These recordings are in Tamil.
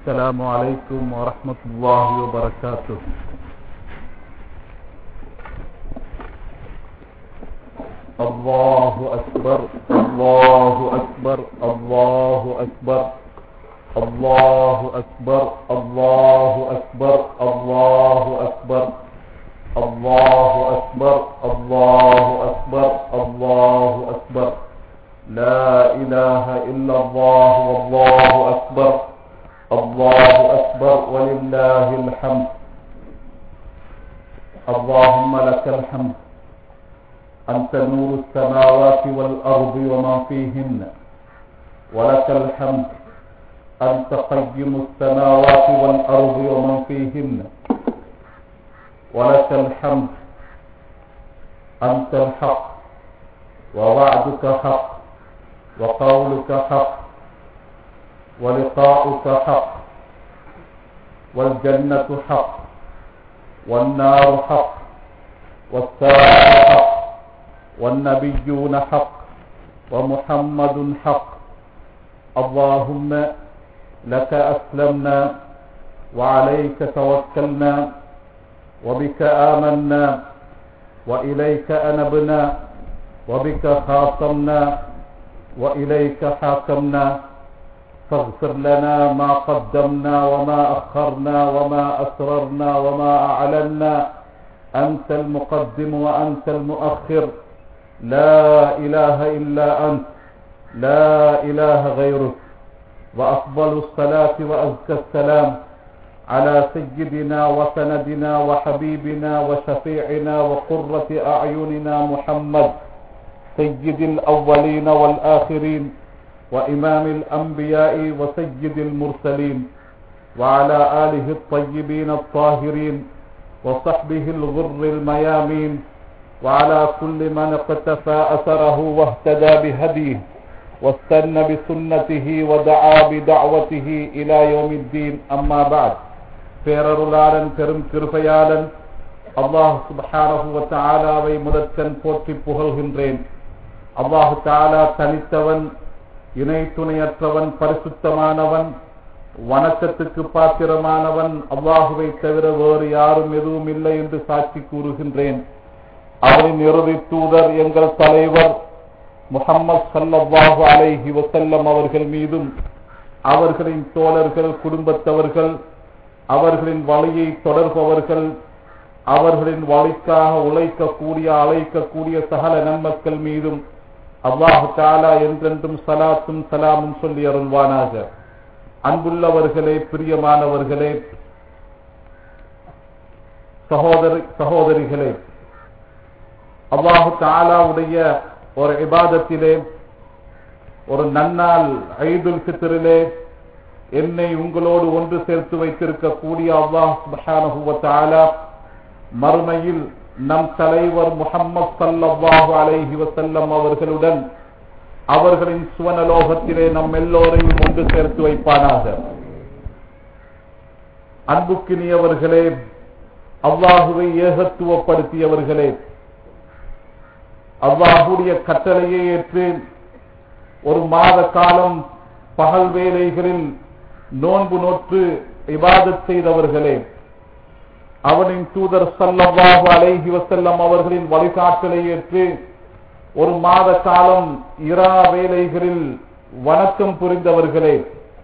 السلام عليكم ورحمة الله وبركاته. الله أكبر الله أكبر الله أكبر الله أكبر الله أكبر الله أكبر الله أكبر الله أكبر الله أكبر لا إله إلا الله والله أكبر الله أكبر ولله الحمد. اللهم لك الحمد أنت نور السماوات والأرض وما فيهن، ولك الحمد أنت قيم السماوات والأرض ومن فيهن، ولك الحمد أنت الحق ووعدك حق وقولك حق ولقاؤك حق والجنة حق والنار حق والساعة حق والنبيون حق ومحمد حق. اللهم لك أسلمنا وعليك توكلنا وبك آمنا وإليك أنبنا وبك خاصمنا وإليك حاكمنا، فاغفر لنا ما قدمنا وما أخرنا وما أسررنا وما أعلنا، أنت المقدم وأنت المؤخر، لا إله إلا أنت، لا إله غيرك. وأفضل الصلاة وأزكى السلام على سيدنا وسندنا وحبيبنا وشفيعنا وقرة أعيننا محمد، سيد الأولين والآخرين وإمام الأنبياء وسيد المرسلين، وعلى آله الطيبين الطاهرين وصحبه الغر الميامين، وعلى كل من اقتفى أثره واهتدى بهديه واستنى بسنته ودعا بدعوته إلى يوم الدين. أما بعد. பேரருளாளன் பெரும் கிருபையாளன் அல்லாஹ் சுப்ஹானஹு வ தஆலாவை முதற்கண் போற்றி புகழ்கின்றேன். அல்லாஹ் தஆலா தனித்தவன், இணை துணையற்றவன், பரிசுத்தமானவன், வணக்கத்துக்கு பாத்திரமானவன். அல்லாஹுவை தவிர வேறு யாரும் எதுவும் இல்லை என்று சாட்சி கூறுகின்றேன். அவரின் இறுதி தூதர் எங்கள் தலைவர் முஹம்மது ஸல்லல்லாஹு அலைஹி வஸல்லம் அவர்கள் மீதும், அவர்களின் தோழர்கள், குடும்பத்தவர்கள், அவர்களின் வழியை தொடர்பவர்கள், அவர்களின் வழிக்காக உழைக்கக்கூடிய அழைக்கக்கூடிய சகல நன்மக்கள் மீதும் அல்லாஹ் தஆலா என்றென்றும் ஸலாத்தும் ஸலாமும் சொல்லி அருள்வானாக. அன்புள்ளவர்களே, பிரியமானவர்களே, சகோதரிகளே, அல்லாஹ் தஆலாவுடைய ஒரு இபாதத்திலே, ஒரு நன்னாள் ஈதுல் ஃபித்ரிலே என்னை உங்களோடு ஒன்று சேர்த்து வைத்திருக்கக்கூடிய அல்லாஹ் சுப்ஹானஹு வ தஆலா மறுமையில் நம் தலைவர் முஹம்மது ஸல்லல்லாஹு அலைஹி வஸல்லம் அவர்களுடன் அவர்களின் சுவனலோகத்திலே நம் எல்லோரையும் ஒன்று சேர்த்து வைப்பானாக. அன்புக்கினியவர்களே, அல்லாஹுவை ஏகத்துவப்படுத்தியவர்களே, அல்லாஹுடைய கட்டளையை ஏற்று ஒரு மாத காலம் பகல் வேளைகளில் நோன்பு நோற்று இபாதத் செய்தவர்களே, அவனின் தூதர் ஸல்லல்லாஹு அலைஹி வஸல்லம் அவர்களின் வழிகாட்டலை ஏற்று ஒரு மாத காலம் இரா வேளைகளில் வணக்கம் புரிந்தவர்களே,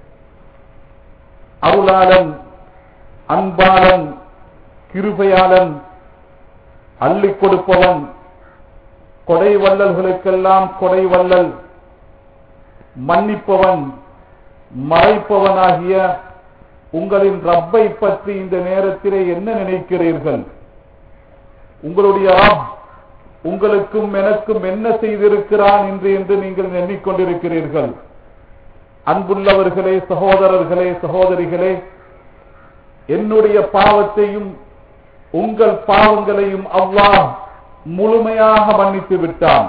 அருளாளன், அன்பாளன், கிருபையாளன், அள்ளிக் கொடுப்பவன், கொடை வள்ளல்களுக்கெல்லாம் கொடை வள்ளல், மன்னிப்பவன், மறைப்பவனாகிய உங்களின் ரப்பை பற்றி இந்த நேரத்திலே என்ன நினைக்கிறீர்கள்? உங்களுடைய ரப் உங்களுக்கும் எனக்கும் என்ன செய்திருக்கிறான் என்று நீங்கள் எண்ணிக்கொண்டிருக்கிறீர்கள்? அன்புள்ளவர்களே, சகோதரர்களே, சகோதரிகளே, என்னுடைய பாவத்தையும் உங்கள் பாவங்களையும் அல்லாஹ் முழுமையாக மன்னித்து விட்டான்.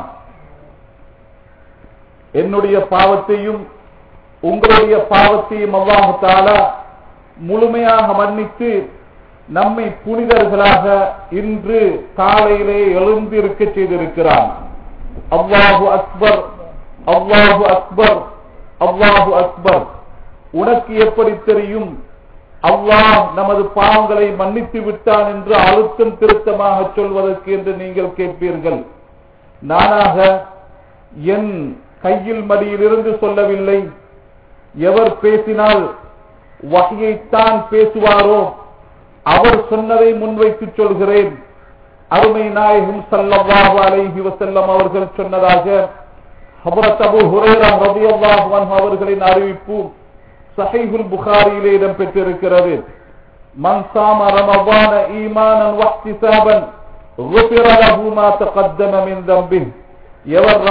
என்னுடைய பாவத்தையும் உங்களுடைய பாவத்தையும் அல்லாஹ் தஆலா முழுமையாக மன்னித்து நம்மை புனிதர்களாக இன்று காலையிலே எழுந்திருக்க செய்திருக்கிறான். அல்லாஹு அக்பர், அல்லாஹு அக்பர், அல்லாஹு அக்பர். உனக்கு எப்படி தெரியும் அல்லாஹ் நமது பாவங்களை மன்னித்து விட்டான் என்று அழுத்தம் திருத்தமாக சொல்வதற்கு என்று நீங்கள் கேட்பீர்கள். நானாக என் கையில் மடியிலிருந்து சொல்லவில்லை. எவர் பேசினால் வஹ்யைத்தான் பேசுவாரோ அவர் சொன்னதை முன்வைத்து சொல்கிறேன். அருமை நாயகம் ஸல்லல்லாஹு அலைஹி வஸல்லம் அவர்கள் சொன்னதாக ஹஜ்ரத் அபூ ஹுரைரா ரலியல்லாஹு அன்ஹு அவர்களின் அறிவிப்பு ஸஹீஹுல் புகாரியிலே இடம்பெற்றிருக்கிறது. மன் ஸாம ரமஸான ஈமானன் வஹ்திஸாபன் குஃபிர லஹு மா தகத்தம மின் தம்பிஹ். எவர்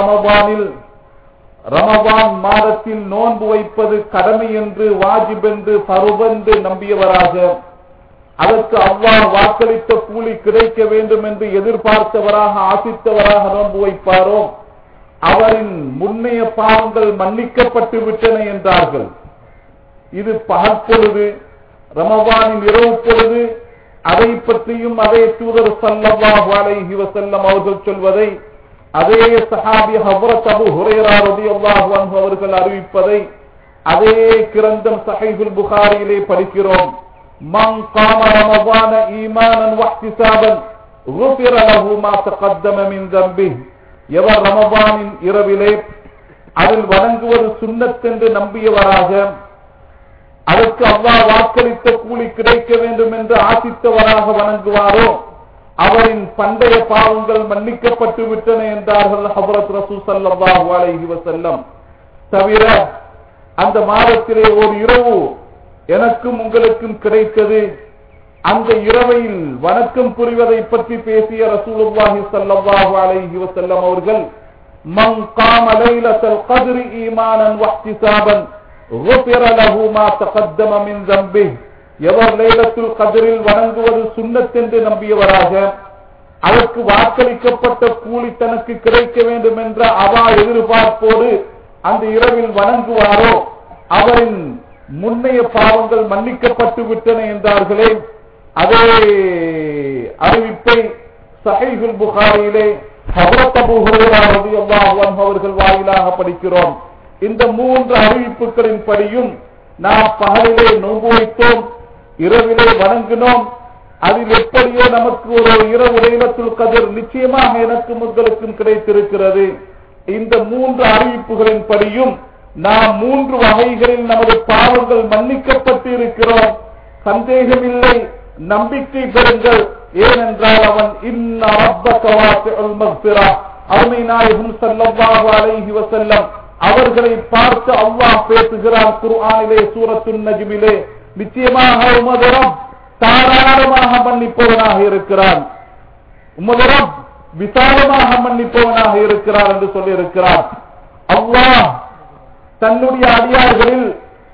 ரமஸான் மாதத்தில் நோன்பு வைப்பது கடமை என்று, வாஜிப் என்று, ஃபர்து என்று நம்பியவராக, அதற்கு அல்லாஹ் வாக்களித்த கூலி கிடைக்க வேண்டும் என்று எதிர்பார்த்தவராக, ஆசித்தவராக நோன்பு வைப்பாரோ அவரின் முன்னைய பாவங்கள் மன்னிக்கப்பட்டு விட்டன என்றார்கள். இது பகற்பொழுது, ரமஸானின் இரவு பொழுது. அதை பற்றியும் அதே தூதர் ஸல்லல்லாஹு அலைஹி வஸல்லம் அவர்கள் சொல்வதை, அதே சஹாபி ஹஜ்ரத் அபூ ஹுரைரா ரலியல்லாஹு அன்ஹு அவர்கள் அறிவிப்பதை அதே கிரந்தம் ஸஹீஹுல் புகாரியிலே படிக்கிறோம். மன் காம ரமஸான ஈமானன் வஹ்திஸாபன் குஃபிர லஹு மா தகத்தம மின் தம்பிஹ். எவர் ரமஸானின் இரவிலே அதில் வணங்குவது சுன்னத் என்று நம்பியவராக, அதற்கு அல்லாஹ் வாக்களித்த கூலி கிடைக்க வேண்டும் என்று ஆசித்தவராக வணங்குவாரோ அவரின் பண்டைய பாவங்கள் மன்னிக்கப்பட்டு விட்டன என்றார்கள் ஹஜ்ரத் ரசூல் ஸல்லல்லாஹு அலைஹி வஸல்லம். தவிர அந்த மாதத்திலே ஒரு இரவு எனக்கும் உங்களுக்கும் கிடைத்தது. அந்த இரவையில் வணக்கம் புரிவதை பற்றி பேசிய ரசூலுல்லாஹி ஸல்லல்லாஹு அலைஹி வஸல்லம் அவர்கள், மன் காம லைலத்துல் கத்ரி ஈமானன் வஹ்திஸாபன் குஃபிர லஹு மா தகத்தம மின் தம்பிஹ். எவர் லைலத்துல் கத்ரில் வணங்குவது சுன்னத் என்று நம்பியவராக, அதற்கு வாக்களிக்கப்பட்ட கூலி தனக்கு கிடைக்க வேண்டும் என்ற அவா எதிர்பார்ப்போடு அந்த இரவில் வணங்குவாரோ அவரின் முன்னைய பாவங்கள் மன்னிக்கப்பட்டு விட்டன என்றார்களே. அதே அறிவிப்பை ஸஹீஹுல் புகாரியிலே ஹஜ்ரத் அபூ ஹுரைரா ரலியல்லாஹு அன்ஹு அவர்கள் வாயிலாக படிக்கிறோம். இந்த மூன்று அறிவிப்புகளின் படியும் நாம் பகலிலே நோன்பு வைத்தோம், இரவிலே வணங்கினோம். அதில் எப்படியோ நமக்கு ஒரு இரவு லைலத்துல் கத்ர் நிச்சயமாக எனக்கும் உங்களுக்கும் கிடைத்திருக்கிறது. இந்த மூன்று அறிவிப்புகளின் படியும் நாம் மூன்று வகைகளில் நமது பாவங்கள் மன்னிக்கப்பட்டு இருக்கிறோம். சந்தேகமில்லை, நம்பிக்கை பெறுங்கள். ஏனென்றால் அவன் இன்ன ரப்பக வாசிஉல் மக்ஃபிரா, அருமை நாயகம் ஸல்லல்லாஹு அலைஹி வஸல்லம் அவர்களை பார்த்து அல்லாஹ் பேசுகிறான் குர்ஆனிலே சூரத்துன் நஜ்மிலே, நிச்சயமாக உமது ரப் தாராளமாக மன்னிப்பவனாக இருக்கிறான், உமது ரப் விசாலமாக மன்னிப்பவனாக இருக்கிறார் என்று சொல்லி இருக்கிறார். அல்லாஹ் தன்னுடைய அடியார்களில்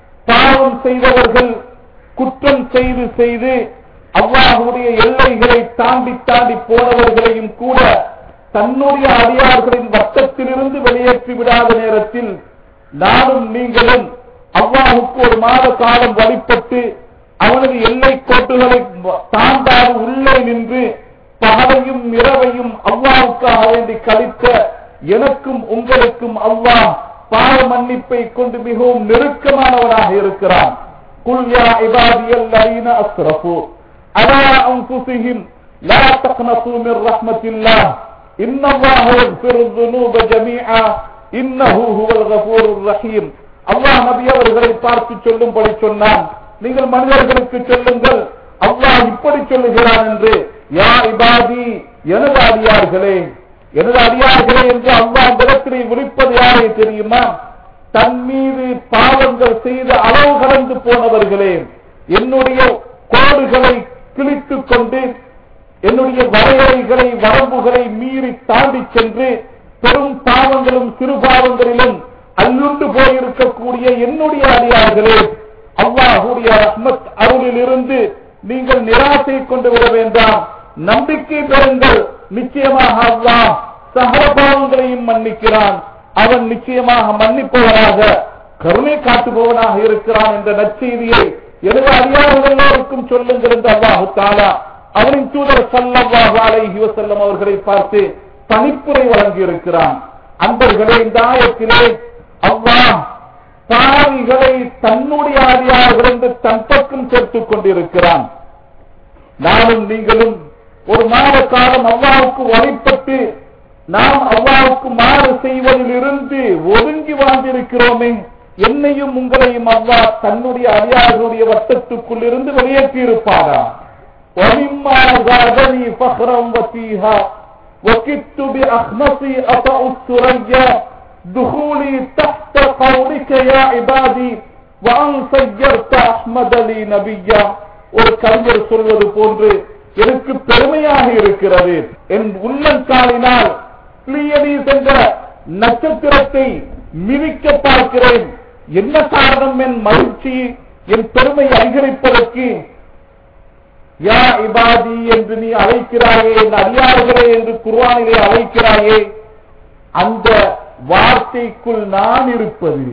பாவம் செய்தவர்கள், குற்றம் செய்து செய்து அல்லாஹ்வுடைய எல்லைகளை தாண்டி தாண்டி போனவர்களையும் கூட தன்னுடைய அடியார்களின் வட்டத்திலிருந்து வெளியேற்றி விடாத நேரத்தில் நானும் நீங்களும் அல்லாஹ்வுக்கு ஒரு மாத காலம் வழிபட்டு அவனது எல்லை கோட்டுகளை தாண்டாது உள்ளே நின்று பகலையும் இரவையும் அல்லாஹ்வுக்காக வேண்டி கழித்த எனக்கும் உங்களுக்கும் அல்லாஹ் பாவ மன்னிப்பை கொண்டு மிகவும் நெருக்கமானவனாக இருக்கிறான். குல் யா இபாதியல்லதீன அஸ்ரஃபு அலா அன்ஃபுஸிஹிம் லா தக்னது மின் ரஹ்மத்தில்லாஹ் இன்னல்லாஹ யக்ஃபிருல் ذுனூப ஜமீஆ இன்னஹு ஹுவல் கஃபூருர் ரஹீம். அல்லாஹ் நபி அவர்களை பார்த்து சொல்லும்படி சொன்னான், நீங்கள் மனிதர்களுக்கு சொல்லுங்கள் அல்லாஹ் இப்படி சொல்லுகிறான் என்று, யா இபாதி எனது அடியார்களே, எனது அடியார்களே என்று அல்லாஹ் இடத்திலே விழிப்பது யாரை தெரியுமா? தன் மீது பாவங்கள் செய்து அளவு கடந்து போனவர்களே, என்னுடைய கோடுகளை கிழித்துக் கொண்டு என்னுடைய வரையறைகளை வரம்புகளை மீறி தாண்டி சென்று பெரும் பாவங்களும் சிறு பாவங்களிலும் அல்லுண்டு போயிருக்கக்கூடிய என்னுடைய அடியார்களே, அல்லாஹ்வுடைய ரஹ்மத் அருளில் இருந்து நீங்கள் நிராசை கொண்டு விட வேண்டாம், நம்பிக்கை பெறுங்கள். நிச்சயமாக அல்லாஹ் சகல பாவங்களையும் மன்னிக்கிறான், அவன் நிச்சயமாக மன்னிப்பவனாக கருணை காட்டுபவனாக இருக்கிறான் என்ற நற்செய்தியை எனது அடியார்கள் எல்லோருக்கும் சொல்லுங்கள் என்று அல்லாஹ் தஆலா அவரின் தூதர் ஸல்லல்லாஹு அலைஹி வஸல்லம் அவர்களை பார்த்து பணிப்புரை வழங்கி இருக்கிறான். அன்பர்களே, இந்த ஆயத்திலே அல்லாஹ் பாவிகளை தன்னுடைய அடியார்கள் என்று தன் பக்கம் சேர்த்துக் கொண்டிருக்கிறான். நானும் நீங்களும் ஒரு மாத காலம் அல்லாஹ்வுக்கு வழிபட்டு நாம் அல்லாஹ்வுக்கு மாறு செய்வதில் இருந்து ஒதுங்கி வாழ்ந்திருக்கிறோமே, என்னையும் உங்களையும் அல்லாஹ் தன்னுடைய அடியார்களுடைய வட்டத்துக்குள் இருந்து வெளியேற்றி இருப்பாரா? وَمِمَّا زَادَنِي فَخْرًا وَتِيهًا وَكِدتُّ بِأَخْمَصِي أَطَأُ الثُّرَيَّا دُخُولِي تَحْتَ قَوْلِكَ يَا عِبَادِي وَأَنْ صَيَّرْتَ أَحْمَدَ لِي نَبِيًّا. ஒரு கவிஞர் சொல்வது போன்று எனக்கு பெருமையாக இருக்கிறது, என் உள்ளங்காலினால் பிளியடீஸ் என்ற நட்சத்திரத்தை மிதிக்க பார்க்கிறேன். என்ன காரணம்? என் மகிழ்ச்சி, என் பெருமை அதிகரிப்பதற்கு. யா இபாதி என்று நீ அழைக்கிறாயே, என் அடியார்களே என்று குர்ஆனிலே அழைக்கிறாயே, அந்த வார்த்தைக்குள் நான் இருப்பது.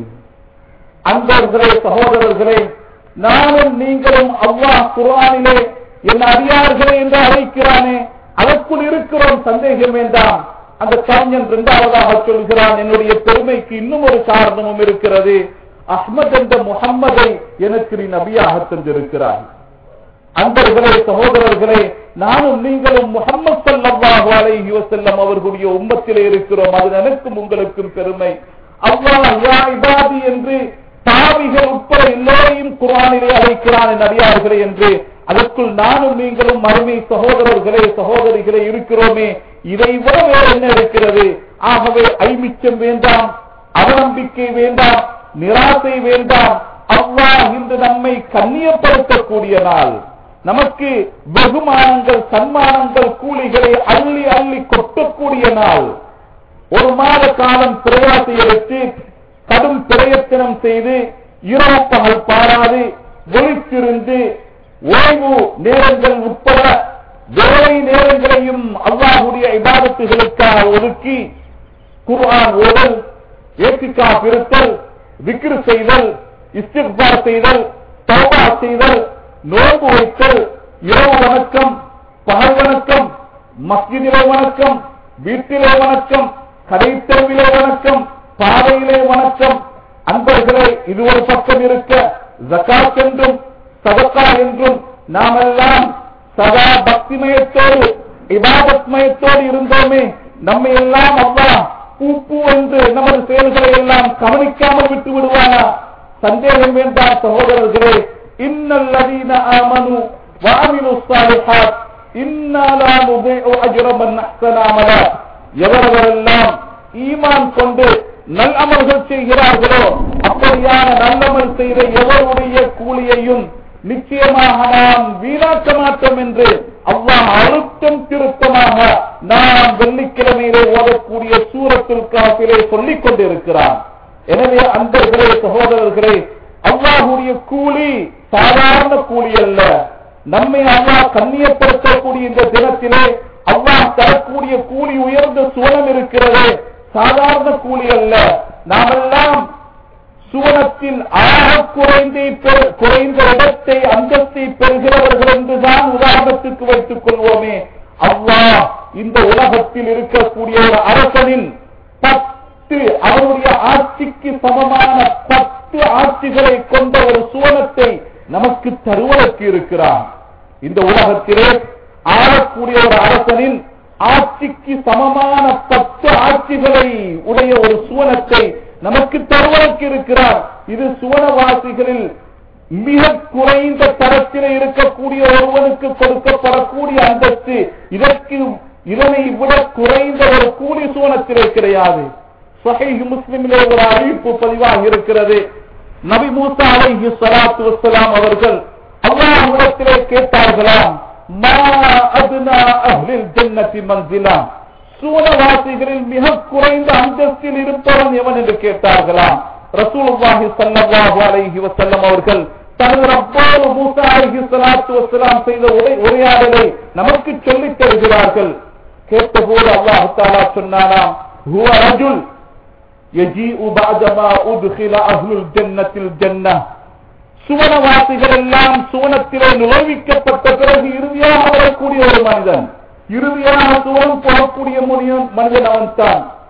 அன்பர்களே, சகோதரர்களே, நானும் நீங்களும் அல்லாஹ் குர்ஆனிலே என் அடியார்களே என்று அழைக்கிறானே, அதற்குள் இருக்கிறோம், சந்தேகம் வேண்டாம். அந்த கவிஞன் இரண்டாவதாக சொல்கிறான், என்னுடைய பெருமைக்கு இன்னும் ஒரு காரணமும் இருக்கிறது. அஹ்மத் என்ற முஹம்மதை எனக்கு நீ நபியாக தந்திருக்கிறாய். அன்பர்களே, சகோதரர்களே, நானும் நீங்களும் முஹம்மது ஸல்லல்லாஹு அலைஹி வஸல்லம் அவர்களுடைய உம்மத்திலே இருக்கிறோம். அது எனக்கும் உங்களுக்கும் பெருமை. அல்லாஹ் யா இபாதி என்று பாவிகள் உட்பட எல்லோரையும் குர்ஆனிலே அழைக்கிறான் என் அடியார்களே என்று. அதற்குள் நானும் நீங்களும் மறுமை சகோதரர்களே, சகோதரிகளே இருக்கிறோமே. இதை விட வேறு என்ன இருக்கிறது? ஆகவே ஐமிச்சம் வேண்டாம், அவநம்பிக்கை வேண்டாம், நிராசை வேண்டாம். அல்லாஹ் இன்று நம்மை கண்ணியப்படுத்தக்கூடிய நாள், நமக்கு வெகுமானங்கள், சன்மானங்கள், கூலிகளை அள்ளி அள்ளி கொட்டக்கூடிய நாள். ஒரு மாத காலம் பிரயாசை எடுத்து கடும் பிரயத்தனம் செய்து இரவு பகல் பாராது ஒளித்திருந்து ஓய்வு நேரங்கள் உட்பட வேலை நேரங்களையும் அல்லாஹ்வுடைய இபாதத்துகளுக்காக ஒதுக்கி குர்ஆன் ஓதல், இக்திகாஃப் இருத்தல், விக்ர் செய்தல், இஸ்திக்பார் செய்தல், தௌபா செய்தல், நோன்பு வைத்தல், இரவு வணக்கம், பகல் வணக்கம், மஸ்ஜிதிலே வணக்கம், வீட்டிலே வணக்கம், கடைத்தெருவிலே வணக்கம், பாதையிலே வணக்கம். அன்பர்களே, இது ஒரு பக்கம் இருக்க, ஜகாத் என்றும் சதகா என்றும் நாமெல்லாம் சதா பக்திமயத்தோடு இபாதத்மயத்தோடு இருந்தோமே, நம்மை எல்லாம் அல்லாஹ் பூ என்று நமது செயல்களை எல்லாம் கவனிக்காமல் விட்டு விடுவானா? சந்தேகம் வேண்டாம் சகோதரர்களே. இன்னல்லதீன ஆமனு வஅமிலுஸ் ஸாலிஹாத் இன்னா லா நுதீஉ அஜ்ர மன் அஹ்ஸன அமலா. எவரெல்லாம் ஈமான் கொண்டு நல்லமல்கள் செய்கிறார்களோ, அப்படியான நல்லமல் செய்த எவருடைய கூலியையும் நிச்சயமாக நாம் வீணாக்க மாட்டோம் என்று அல்லாஹ் அழுத்தம் திருத்தமாக நாம் வெள்ளிக்கிழமையிலே ஓதக்கூடிய சூரத்துல் காஃபிலே சொல்லிக் கொண்டிருக்கிறார். எனவே அன்பர்களே, சகோதரர்களே, அல்லாஹ்வுடைய கூலி சாதாரண கூலி அல்ல. நம்மை அல்லாஹ் கண்ணியப்படுத்தக்கூடிய இந்த தினத்திலே அல்லாஹ் தரக்கூடிய கூலி உயர்ந்த சுவனம் இருக்கிறது, சாதாரண கூலி அல்ல. நாமெல்லாம் சுவனத்தில் ஆக குறைந்த இடத்தை, அந்தஸ்தை பெறுகிறவர்கள் என்றுதான் உதாரணத்துக்கு வைத்துக் கொள்வோமே. அல்லாஹ் இந்த உலகத்தில் இருக்கக்கூடிய ஒரு அரசனின் 10 அவருடைய ஆட்சிக்கு சமமான 10 ஆட்சிகளை கொண்ட ஒரு சுவனத்தை நமக்கு தருவதற்கு இருக்கிறார். இந்த உலகத்திலே ஆளக்கூடிய ஒரு அரசனின் ஆட்சிக்கு சமமான 10 ஆட்சிகளை உடைய ஒரு சுவனத்தை நமக்கு தருவதற்கு இருக்கிறார். இது சுவனவாசிகளில் மிக குறைந்த தரத்திலே இருக்கக்கூடிய ஒருவனுக்கு கொடுக்கப்படக்கூடிய அந்தஸ்து. இதனை விட குறைந்த ஒரு கூலி சுவனத்திலே கிடையாது. ஸஹீஹ் முஸ்லிமிலே ஒரு அறிவிப்பு பதிவாக இருக்கிறது. நபி மூசா அலைஹி ஸலாத்து வஸ்ஸலாம் அவர்கள் அல்லாஹ்விடத்திலே கேட்டார்களாம், மா அத்னா அஹ்லில் ஜன்னதி மன்சிலா, சுவனவாசிகளில் மிக குறைந்த அந்தஸ்தில் இருப்பவன் எவன் என்று கேட்டார்களாம். ரசூலுல்லாஹி ஸல்லல்லாஹு அலைஹி வஸல்லம் அவர்கள் தனது ரப்போடு மூசா அலைஹி ஸலாத்து வஸ்ஸலாம் செய்த உரையாடலை நமக்கு சொல்லித் தருகிறார்கள். கேட்டபோது அல்லாஹ் தஆலா சொன்னானாம், ஹுவ ரஜுல் யஜீஉ பஅதமா உத்கில அஹ்லுல் ஜன்னத்தில் ஜன்னah, சுவனவாசிகள் எல்லாம் சுவனத்திலே நுழைவிக்கப்பட்ட பிறகு இறுதியாக வரக்கூடிய ஒரு மனிதன், இறுதியாக சுவனம் போகக்கூடிய மனிதன் அவன்தான்.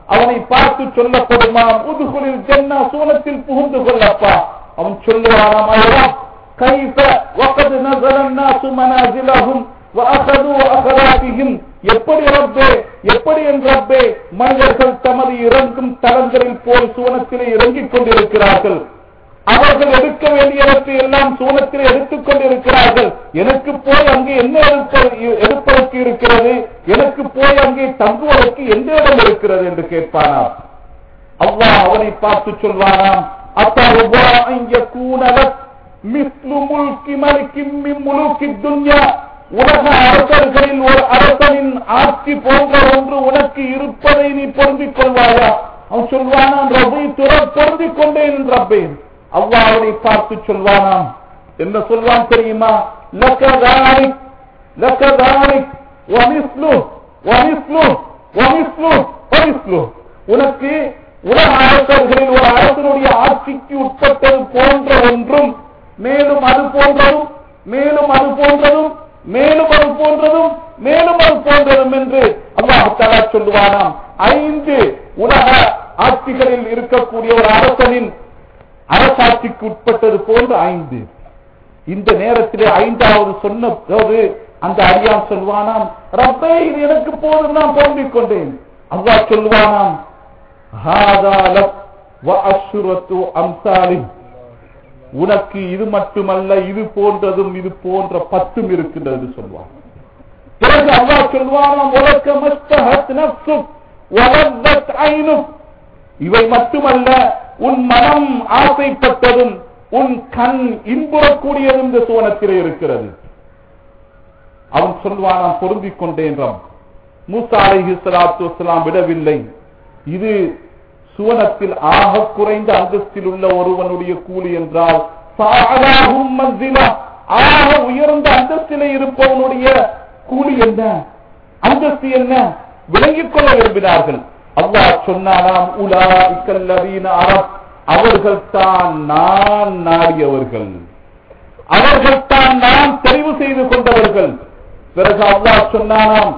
அவனை பார்த்து சொல்லப்படுமாம், உதுகுலில் ஜன்னா, சூனத்தில் புகுந்து கொள்ளப்பா. அவன் சொல்லுவானாம், அல்லா கைஃப வகத் நஸல الناس மனாசிலஹும் வஅഖது அகராபிஹிம், எப்படி ரப்பே, எப்படி என் ரப்பே, மனிதர்கள் தமது இறங்கும் தலங்களில் போல் சூனத்திலே இறங்கிக் கொண்டிருக்கிறார்கள். அவர்கள் எடுக்க வேண்டியவற்றை எல்லாம் சூனத்திலே எடுத்துக் கொண்டிருக்கிறார்கள். எனக்கு போய் அங்கே என்ன எடுப்பதற்கு இருக்கிறது, எனக்கு போய் அங்கே தங்குவதற்கு எந்த இடம் இருக்கிறது என்று கேட்பானாம். அல்லாஹ் அவனை பார்த்து சொல்வானாம், அத்தர்வா அன் யகூன லக் மிஸ்லு முல்கி மலிகின் மின் முலூகி துன்யா, உலக அரசர்களில் ஒரு அரசனின் ஆட்சி போன்ற ஒன்று உனக்கு இருப்பதை நீ பொருந்திக் கொள்வாயா? அவன் சொல்வானாம், ரப்பை பொருந்திக் கொண்டேன் ரப்பே. அல்லாஹ் அவனை பார்த்து சொல்வானாம், என்ன சொல்வான் தெரியுமா? லகதாலிக் லகதாலிக் வமிஸ்லு வமிஸ்லு வமிஸ்லு வமிஸ்லு, உனக்கு உலக அரசர்களில் ஒரு அரசனுடைய ஆட்சிக்கு உட்பட்டது போன்ற ஒன்றும், மேலும் அது போன்றதும், மேலும் அது போன்றதும், மேலும் அது போன்றதும், மேலும் அது போன்றதும் என்று அல்லாஹ் தஆலா சொல்லுவானாம். 5 உலக ஆட்சிகளில் இருக்கக்கூடிய ஒரு அரசனின் அரசாட்சிக்கு உட்பட்டது போன்று 5. இந்த நேரத்திலே 5வது சொன்ன போது அந்த அடியான் சொல்வானாம், ரப்பே இது எனக்கு போதும், நான் பொருந்திக் கொண்டேன். அல்லாஹ் சொல்வானாம், ஹாதா லக் வ அஷ்ரத்து அம்சாலி, உனக்கு இது மட்டுமல்ல, இது போன்றதும் இது போன்ற 10 இருக்கின்றது சொல்வான். பிறகு அல்லாஹ் சொல்வானாம், வலக்க மஸ்தஹத் நஃப்ஸுக் வலதத் ஐனுக், இவை மட்டுமல்ல, உன் மனம் ஆசைப்பட்டதும் உன் கண் இன்புறக்கூடியதும் இந்த சுவனத்திலே இருக்கிறது. அவன் சொல்வானாம், பொருந்திக் கொண்டேன். மூசா அலைஹிஸ்ஸலாத்து வஸ்ஸலாம் விடவில்லை. இது சுவனத்தில் ஆக குறைந்த அந்தஸ்தில் உள்ள ஒருவனுடைய கூலி என்றால் ஆக உயர்ந்த அந்தஸ்திலே இருப்பவனுடைய கூலி என்ன, அந்தஸ்து என்ன, விளங்கிக் கொள்ள விரும்பினார்கள். அல்லாஹ் சொன்னானாம், உலாஇக்கல் லதீன அரப், அவர்கள் தான் நான் நாடியவர்கள், அவர்கள் தான் நான் தெரிவு செய்து கொண்டவர்கள். பிறகு அல்லாஹ் சொன்னானாம்,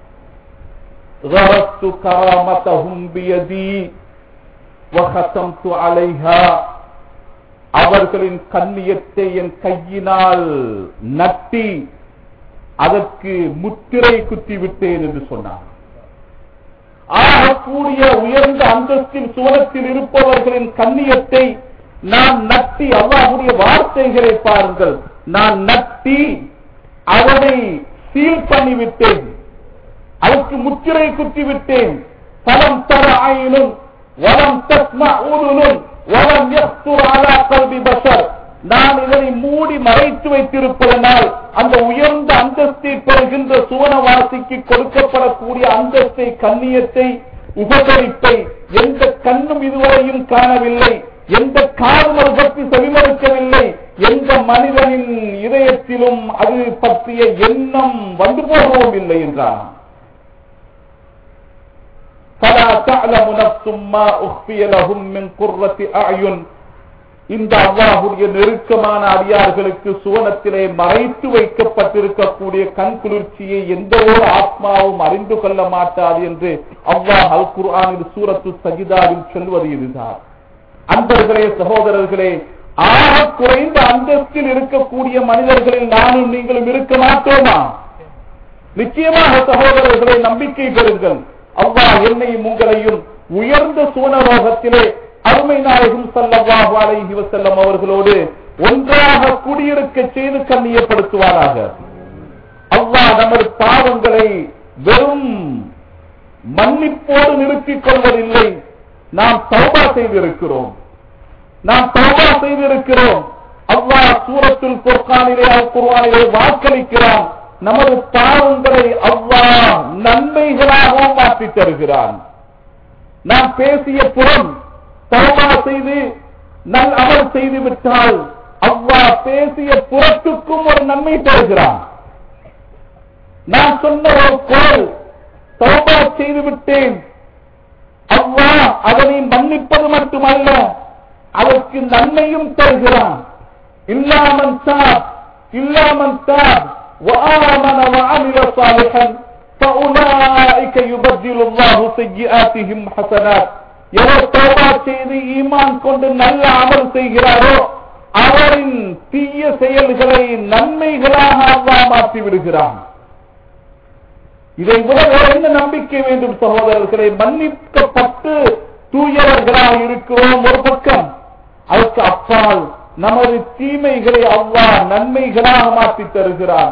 கரத்து கராமத்தஹும் பியதி வஹதம்து அலைஹா, அவர்களின் கண்ணியத்தை என் கையினால் நட்டி அதற்கு முத்திரை குத்திவிட்டேன் என்று சொன்னார். ஆகக்கூடிய உயர்ந்த அந்தஸ்தில் சுவனத்தில் இருப்பவர்களின் கண்ணியத்தை நான் நட்டி, அல்லாஹ்வுடைய வார்த்தைகளை பாருங்கள், நான் நட்டி அவனை சீல் பண்ணிவிட்டேன், அதற்கு முத்திரை குத்திவிட்டேன். பலம் தர ஆயினும் வலம் தஸ்மா ஊதுனும் வலம் யக்துர் அலா கல்பி பஷர், நான் இதனை மூடி மறைத்து வைத்திருப்பதனால் அந்த உயர்ந்த அந்தஸ்தை பெறுகின்ற சுவனவாசிக்கு கொடுக்கப்படக்கூடிய அந்தஸ்தை, கண்ணியத்தை, உபகரிப்பை எந்த கண்ணும் இதுவரையும் காணவில்லை, எந்த காதும் அது பற்றி செவிமடுக்கவில்லை, எந்த மனிதனின் இதயத்திலும் அது பற்றிய எண்ணம் வந்து போகவும் இல்லை என்றான். فَلَا تَعْلَمُ نَفْسٌ مَا أُخْفِيَ لَهُم مِّن قُرَّةِ أَعْيُنٍ, இந்த அல்லாஹ்வுடைய நெருக்கமான அடியார்களுக்கு சுவனத்திலே மறைத்து வைக்கப்பட்டிருக்கக்கூடிய கண் குளிர்ச்சியை எந்த ஒரு ஆத்மாவும் அறிந்து கொள்ள மாட்டாது என்று அல்லாஹ் அல் குர்ஆனில் சூரத்து சஜிதாவில் சொல்வது இதுதான். அன்பர்களே, சகோதரர்களே, ஆக குறைந்த அந்தஸ்தில் இருக்கக்கூடிய மனிதர்களில் நானும் நீங்களும் இருக்க மாட்டோமா? நிச்சயமாக சகோதரர்களை நம்பிக்கை பெறுங்கள். அல்லாஹ் என்னையும் உங்களையும் உயர்ந்த சுவனலோகத்திலே அருமை நாயகம் ஸல்லல்லாஹு அலைஹி வஸல்லம் அவர்களோடு ஒன்றாக குடியிருக்க செய்து கண்ணியப்படுத்துவாராக. அல்லாஹ் நமது பாவங்களை வெறும் மன்னிப்போடு நிறுத்திக் கொள்வதில்லை, நாம் தௌபா செய்திருக்கிறோம், நாம் தௌபா செய்திருக்கிறோம். அல்லாஹ் சூரத்துல் ஃபுர்கானிலே, அல் குர்ஆனிலே வாக்களிக்கிறான், நமது பாவங்களை அல்லாஹ் நன்மைகளாகவும் மாற்றி தருகிறான். நாம் பேசிய புறம் தௌபா செய்து நல் அமல் செய்து விட்டால் அல்லாஹ் பேசிய புறத்துக்கும் ஒரு நன்மை தருகிறான். நான் சொன்ன ஒரு குரல் தௌபா செய்து விட்டேன், அல்லாஹ் அதனை மன்னிப்பது மட்டுமல்ல, அதற்கு நன்மையும் தருகிறான். இல்லாமன் தாப் இல்லாமன் தாப் وآمن وعمل صالحا فَأُولَٰئِكَ يُبَدِّلُ اللَّهُ سَيِّئَاتِهِمْ حَسَنَاتٍ. எவர் தௌபா செய்து ஈமான் கொண்டு நல்ல அமல் செய்கிறாரோ அவரின் தீய செயல்களை நன்மைகளாக அல்லாஹ் மாற்றி விடுகிறான். இதை விட என்ன நம்பிக்கை வேண்டும் சகோதரர்களை? மன்னிக்கப்பட்டு தூயவர்களாக இருக்கிறோம் ஒரு பக்கம், அதற்கு அப்பால் நமது தீமைகளை அல்லாஹ் நன்மைகளாக மாற்றி தருகிறான்.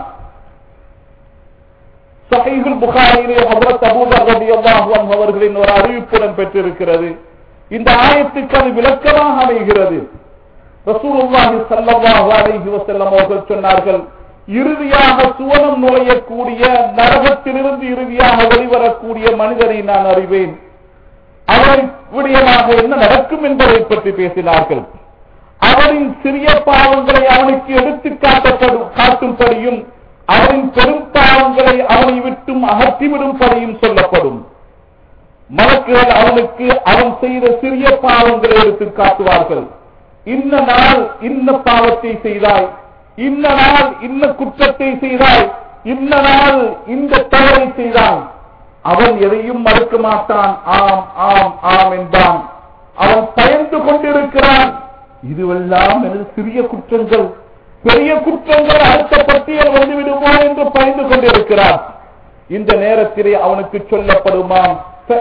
சஹீஹுல் புகாரியிலே ஹஜ்ரத் அபூ தர் ரலியல்லாஹு அன்ஹு அவர்களின் ஒரு அறிவிப்புடன் பெற்றிருக்கிறது. இந்த ஆயத்துக்கு அது விளக்கமாக அமைகிறது. ரசூலுல்லாஹி ஸல்லல்லாஹு அலைஹி வஸல்லம் அவர்கள் சொன்னார்கள், இறுதியாக சுவனம் நுழையக்கூடிய, நரகத்திலிருந்து இறுதியாக வெளிவரக்கூடிய மனிதனை நான் அறிவேன். அவரின் விடயமாக என்ன நடக்கும் என்பதை பற்றி பேசினார்கள். அவரின் சிறிய பாவங்களை அவனுக்கு எடுத்து காட்டும்படியும் அவரின் பெரும் பாவங்களை அவனை விட்டும் அகற்றிவிடும்படியும் சொல்லப்படும். மலக்குகள் அவனுக்கு அவன் செய்த சிறிய பாவங்களை எடுத்து காட்டுவார்கள். இன்ன நாள் இன்ன பாவத்தை செய்தாய், இன்ன நாள் இன்ன குற்றத்தை செய்தாய், இன்ன நாள் இந்த தவறை செய்தான். அவன் எதையும் மறுக்க மாட்டான். ஆம் ஆம் ஆம் என்பான். அவன் பயந்து கொண்டிருக்கிறான். இதுவெல்லாம் எனது சிறிய குற்றங்கள், பெரிய குற்றங்கள் அடுத்த பட்டியல் வந்துவிடுமோ என்று பயந்து கொண்டிருக்கிறான். இந்த நேரத்திலே அவனுக்கு சொல்லப்படுமாம்,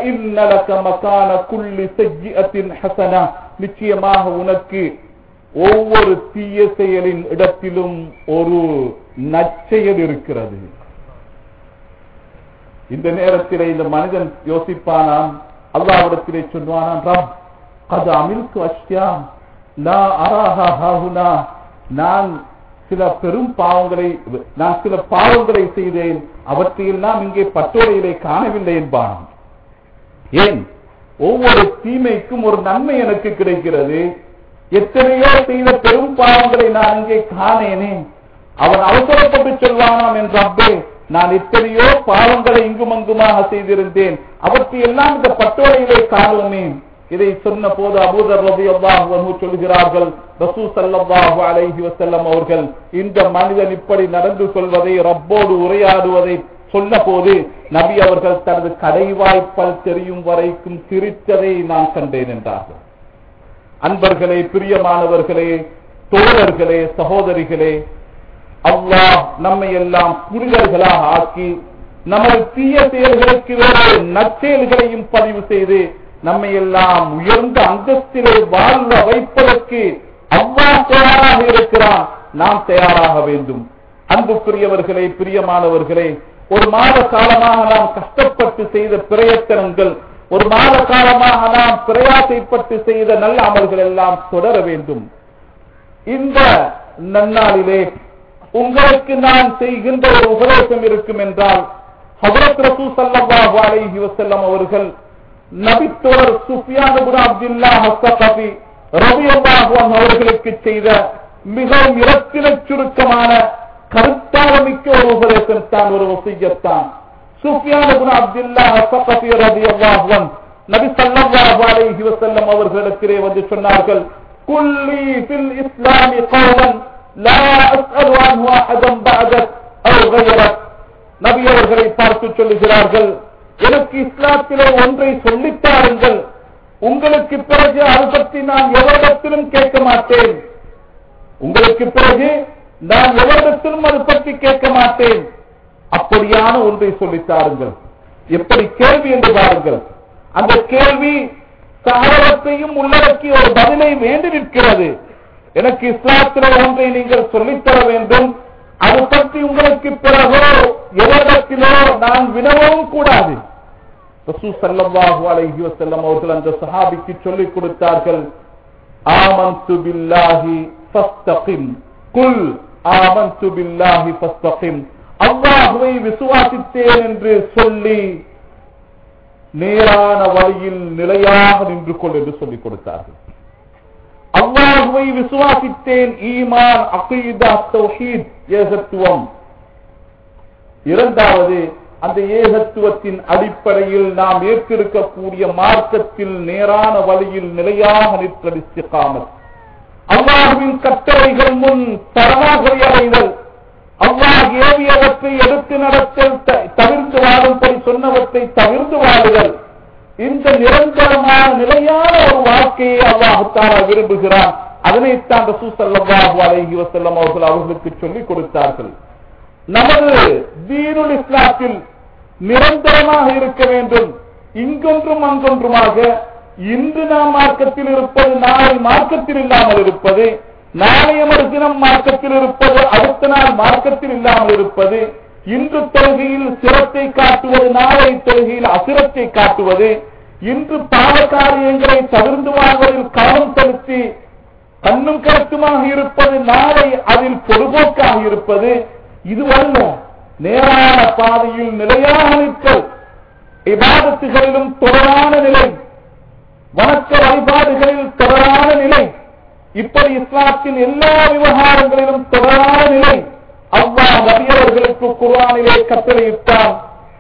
நிச்சயமாக உனக்கு ஒவ்வொரு தீய செயலின் இடத்திலும் ஒரு நற்செயல் இருக்கிறது. இந்த நேரத்திலே இந்த மனிதன் யோசிப்பானாம், அல்லாஹ்விடத்திலே சொல்வானாம், ரப் கத் அமில்து அஷ்யா லா அராஹா ஹாஹுனா, நான் சில பாவங்களை செய்தேன், அவற்றையெல்லாம் இங்கே பட்டோலையிலே காணவில்லை என்பான். ஏன்? ஒவ்வொரு தீமைக்கும் ஒரு நன்மை எனக்கு கிடைக்கிறது. எத்தனையோ செய்த பெரும் பாவங்களை நான் இங்கே காணேனே. அவன் அவசரப்பட்டு சொல்வானாம், என் ரப்பே, நான் எத்தனையோ பாவங்களை இங்கும் அங்குமாக செய்திருந்தேன், அவற்றையெல்லாம் இந்த பட்டோலையிலே காணுமே. இதை சொன்ன போது அபூ தர் ரலியல்லாஹு அன்ஹு சொல்கிறார்கள், ரசூல் ஸல்லல்லாஹு அலைஹி வஸல்லம் அவர்கள் இந்த மனிதன் இப்படி நடந்து கொள்வதை, ரப்போடு உரையாடுவதை சொன்ன போது நபி அவர்கள் தனது கடைவாய்ப்பல் தெரியும் வரைக்கும் சிரித்ததை நான் கண்டேன் என்றார்கள். அன்பர்களே, பிரியமானவர்களே, தோழர்களே, சகோதரிகளே, அல்லாஹ் நம்மை எல்லாம் புனிதர்களாக ஆக்கி நமது தீய செயல்களுக்கு வேறு நற்செயல்களையும் பதிவு செய்து நம்மை எல்லாம் உயர்ந்த அந்தஸ்திலே வாழ வைப்பதற்கு அல்லாஹ் தயாராக இருக்கிறான். நாம் தயாராக வேண்டும். அன்புக்குரியவர்களே, பிரியமானவர்களே, ஒரு மாத காலமாக நாம் கஷ்டப்பட்டு செய்த பிரயத்தனங்கள், ஒரு மாத காலமாக நாம் பிரயாசைப்பட்டு செய்த நல்ல அமல்கள் எல்லாம் தொடர வேண்டும். இந்த நன்னாளிலே உங்களுக்கு நான் செய்கின்ற ஒரு உபதேசம் இருக்கும் என்றால், ஹஜ்ரத் ரசூல் ஸல்லல்லாஹு அலைஹி வஸல்லம் அவர்கள் நபித்தோழர் சுஃபியான் இப்னு அப்துல்லாஹ் அஸ்-ஸகஃபி ரலியல்லாஹு அன்ஹு அவர்களுக்கு செய்த மிகவும் இரத்தினச் சுருக்கமான கருத்தாளமிக்க ஒரு உபதேசம் தான், ஒரு வசியத் தான். சுஃபியான் இப்னு அப்துல்லாஹ் அஸ்-ஸகஃபி ரலியல்லாஹு அன்ஹு நபி ஸல்லல்லாஹு அலைஹி வஸல்லம் அவர்களிடத்திலே வந்து சொன்னார்கள், குல்லி ஃபில் இஸ்லாமி கௌலன் லா அஸ்அலு அன்ஹு அஹதன் பஅதக் அவ் கய்ரக். நபி அவர்களை பார்த்து சொல்லுகிறார்கள், எனக்கு இஸ்லாத்திலே ஒன்றை சொல்லித்தாருங்கள், உங்களுக்கு பிறகு அது பற்றி நான் எவரிடத்திலும் கேட்க மாட்டேன். உங்களுக்கு பிறகு நான் எவரிடத்திலும் அது பற்றி கேட்க மாட்டேன். அப்படியான ஒன்றை சொல்லித்தாருங்கள். எப்படி கேள்வி என்று பாருங்கள். அந்த கேள்வி சகலத்தையும் உள்ளடக்கிய ஒரு பதிலை வேண்டி நிற்கிறது. எனக்கு இஸ்லாத்திலே ஒன்றை நீங்கள் சொல்லித்தர வேண்டும், அது பற்றி உங்களுக்கு பிறகோ எவரிடத்திலோ நான் வினவவும் கூடாது. ரசூல் ஸல்லல்லாஹு அலைஹி வஸல்லம் அவர்கள் அந்த சஹாபிக்கு சொல்லிக் கொடுத்தார்கள், ஆமன்து பில்லாஹி ஃபஸ்தகிம், குல் ஆமன்து பில்லாஹி ஃபஸ்தகிம், அல்லாஹ்வை விசுவாசித்தேன் என்று சொல்லி நேரான வழியில் நிலையாக நின்று கொள் என்று சொல்லிக் கொடுத்தார்கள். அல்லாஹ்வை விசுவாசித்தேன், ஈமான், அகீதா, தௌஹீத், ஏகத்துவம். இரண்டாவது, அந்த ஏகத்துவத்தின் அடிப்படையில் நாம் ஏற்றிருக்கக்கூடிய மார்க்கத்தில் நேரான வழியில் நிலையாக நிற்கிற இஸ்திகாமத். அல்லாஹ்வின் கட்டளைகள் முன் சரணாகதி அடைதல், அல்லாஹ் ஏவியவற்றை எடுத்து நடத்தல், தவிர்த்து வாழும் தவிர்த்து வாழுதல், இந்த நிரந்தரமான நிலையான ஒரு வாழ்க்கையை அல்லாஹ் தஆலா விரும்புகிறான். அதனைத்தான் ரசூல் ஸல்லல்லாஹு அலைஹி வஸல்லம் அவர்கள் அவர்களுக்கு சொல்லிக் கொடுத்தார்கள். நமது தீனுல் இஸ்லாத்தில் நிரந்தரமாக இருக்க வேண்டும். இங்கொன்றும் அங்கொன்றுமாக இன்று நாம் மார்க்கத்தில் இருப்பது நாளை மார்க்கத்தில் இல்லாமல் இருப்பது, நாளைய மறுதினம் மார்க்கத்தில் இருப்பது அடுத்த நாள் மார்க்கத்தில் இல்லாமல் இருப்பது, இன்று தொழுகையில் சிரத்தை காட்டுவது நாளை தொழுகையில் அசிரத்தை காட்டுவது, இன்று பாவ காரியங்களை தவிர்த்து வாழ்வதில் கவனம் செலுத்தி கண்ணும் கருத்துமாக இருப்பது நாளை அதில் பொதுபோக்காக இருப்பது, இதுவல்ல நேரான பாதையில் நிலையாக நிற்கல், இபாதத்துகளிலும் தொடரான நிலை, வணக்க வழிபாடுகளில் தொடரான நிலை, இப்படி இஸ்லாத்தின் எல்லா விவகாரங்களிலும் தொடரான நிலை அல்லாஹ் நபி அவர்களுக்கு குர்ஆனிலே கட்டளையிட்டான்.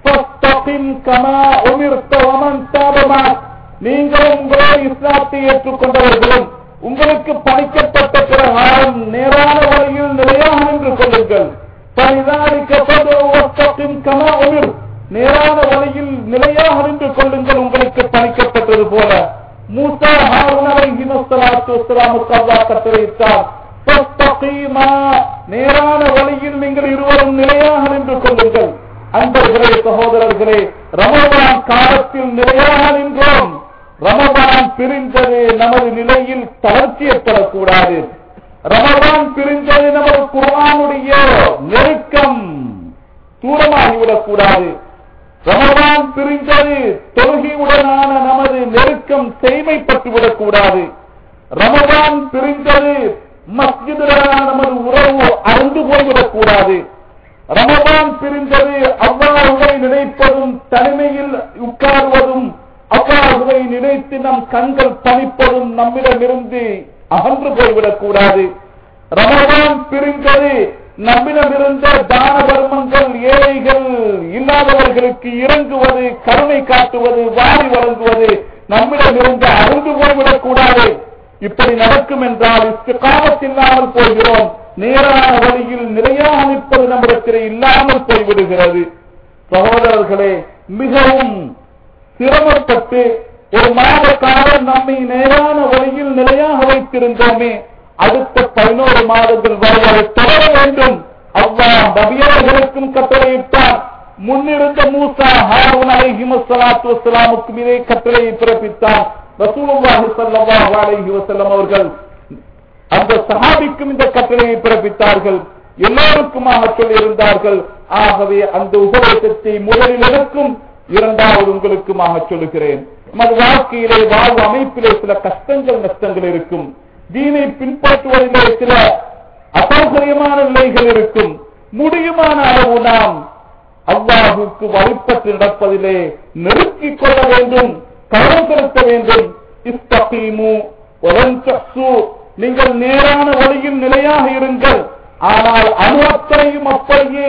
நீங்களும் உங்களோடு இஸ்லாத்தை ஏற்றுக்கொண்டவர்களும் உங்களுக்கு பணிக்கப்பட்ட பிரகாரம் நேரான வழியில் நிலையாக நின்று கொள்ளுங்கள். நேரான வழியில் நிலையாக நின்று கொள்ளுங்கள் உங்களுக்கு பணிக்கப்பட்டது போல. மூசா ஹாரூன் அலைஹிஸ்ஸலாத்து வஸ்ஸலாமுக்கு அல்லாஹ் கட்டளையிட்டார், நேரான வழியில் நீங்கள் இருவரும் நிலையாக நின்று கொள்ளுங்கள். அன்பர்களே, சகோதரர்களே, ரமலான் காலத்தில் நிலையாக நின்றோம். ரமலான் பிரிந்தது நமது நிலையில் தளர்ச்சி ஏற்படக்கூடாது. ரமலான் பிரிந்தது நமது குர்ஆனுடைய நெருக்கம் தூரமாகிவிடக்கூடாது. ரமலான் பிரிந்தது தொழுகையுடனான நமது நெருக்கம் செய்மைப்பட்டுவிடக்கூடாது. ரமலான் பிரிந்தது மஸ்ஜிதுடனான நமது உறவு அறுந்து போய்விடக்கூடாது. ரமலான் பிரிந்தது அல்லாஹ்வை நினைப்பதும் தனிமையில் உட்கார்வதும் அல்லாஹ்வை நினைத்து நம் கண்கள் பணிப்பதும் நம்மிடமிருந்து அகன்று போய்விடக்கூடாது. ரமலான் பிரிந்தது நம்மிடமிருந்த தான தர்மங்கள், ஏழைகள் இல்லாதவர்களுக்கு இறங்குவது, கருணை காட்டுவது, வாரி வழங்குவது நம்மிடமிருந்து அகன்று போய்விடக்கூடாது. இப்படி நடக்கும் என்றால் இஸ்திகாமத் இல்லாமல் போகிறோம். நேரான வழியில் நிலையாக நிற்பது நம்மிடத்திலே இல்லாமல் போய்விடுகிறது. சகோதரர்களே, மிகவும் சிரமப்பட்டு ஒரு மாத காலம் நம்மை நேரான வழியில் நிலையாக வைத்திருந்தோமே, அடுத்த 11 மாதங்கள் வரை அதை தொடர வேண்டும். அல்லாஹ் நபியர்களுக்கும் கட்டளையிட்டார். முன்னிருந்த மூசா ஹாரூன் அலைஹிஸ்ஸலாத்து வஸ்ஸலாமுக்கும் இதே கட்டளையை பிறப்பித்தார். ரசூலுல்லாஹி ஸல்லல்லாஹு அலைஹி வஸல்லம் அவர்கள் அந்த சஹாபிக்கும் இந்த கட்டளையை பிறப்பித்தார்கள். எல்லோருக்குமாக சொல்லியிருந்தார்கள். ஆகவே அந்த உபதேசத்தை முதலில் எனக்கும், இரண்டாவது உங்களுக்குமாக சொல்லுகிறேன். நமது வாழ்க்கையிலே வாழ்வு அமைப்பிலே சில கஷ்டங்கள் நஷ்டங்கள் இருக்கும். தீனை பின்பற்றுவதிலே சில அசௌகரியமான நிலைகள் இருக்கும். முடியுமான அளவு நாம் அல்லாஹுக்கு வழிபட்டு நடப்பதிலே நெருக்கிக் கொள்ள வேண்டும், கவனம் செலுத்த வேண்டும். இஸ்தகீமு வலன் தஹ்சு, நீங்கள் நேரான வழியில் நிலையாக இருங்கள். ஆனால் அனுபவத்தையும் அப்படியே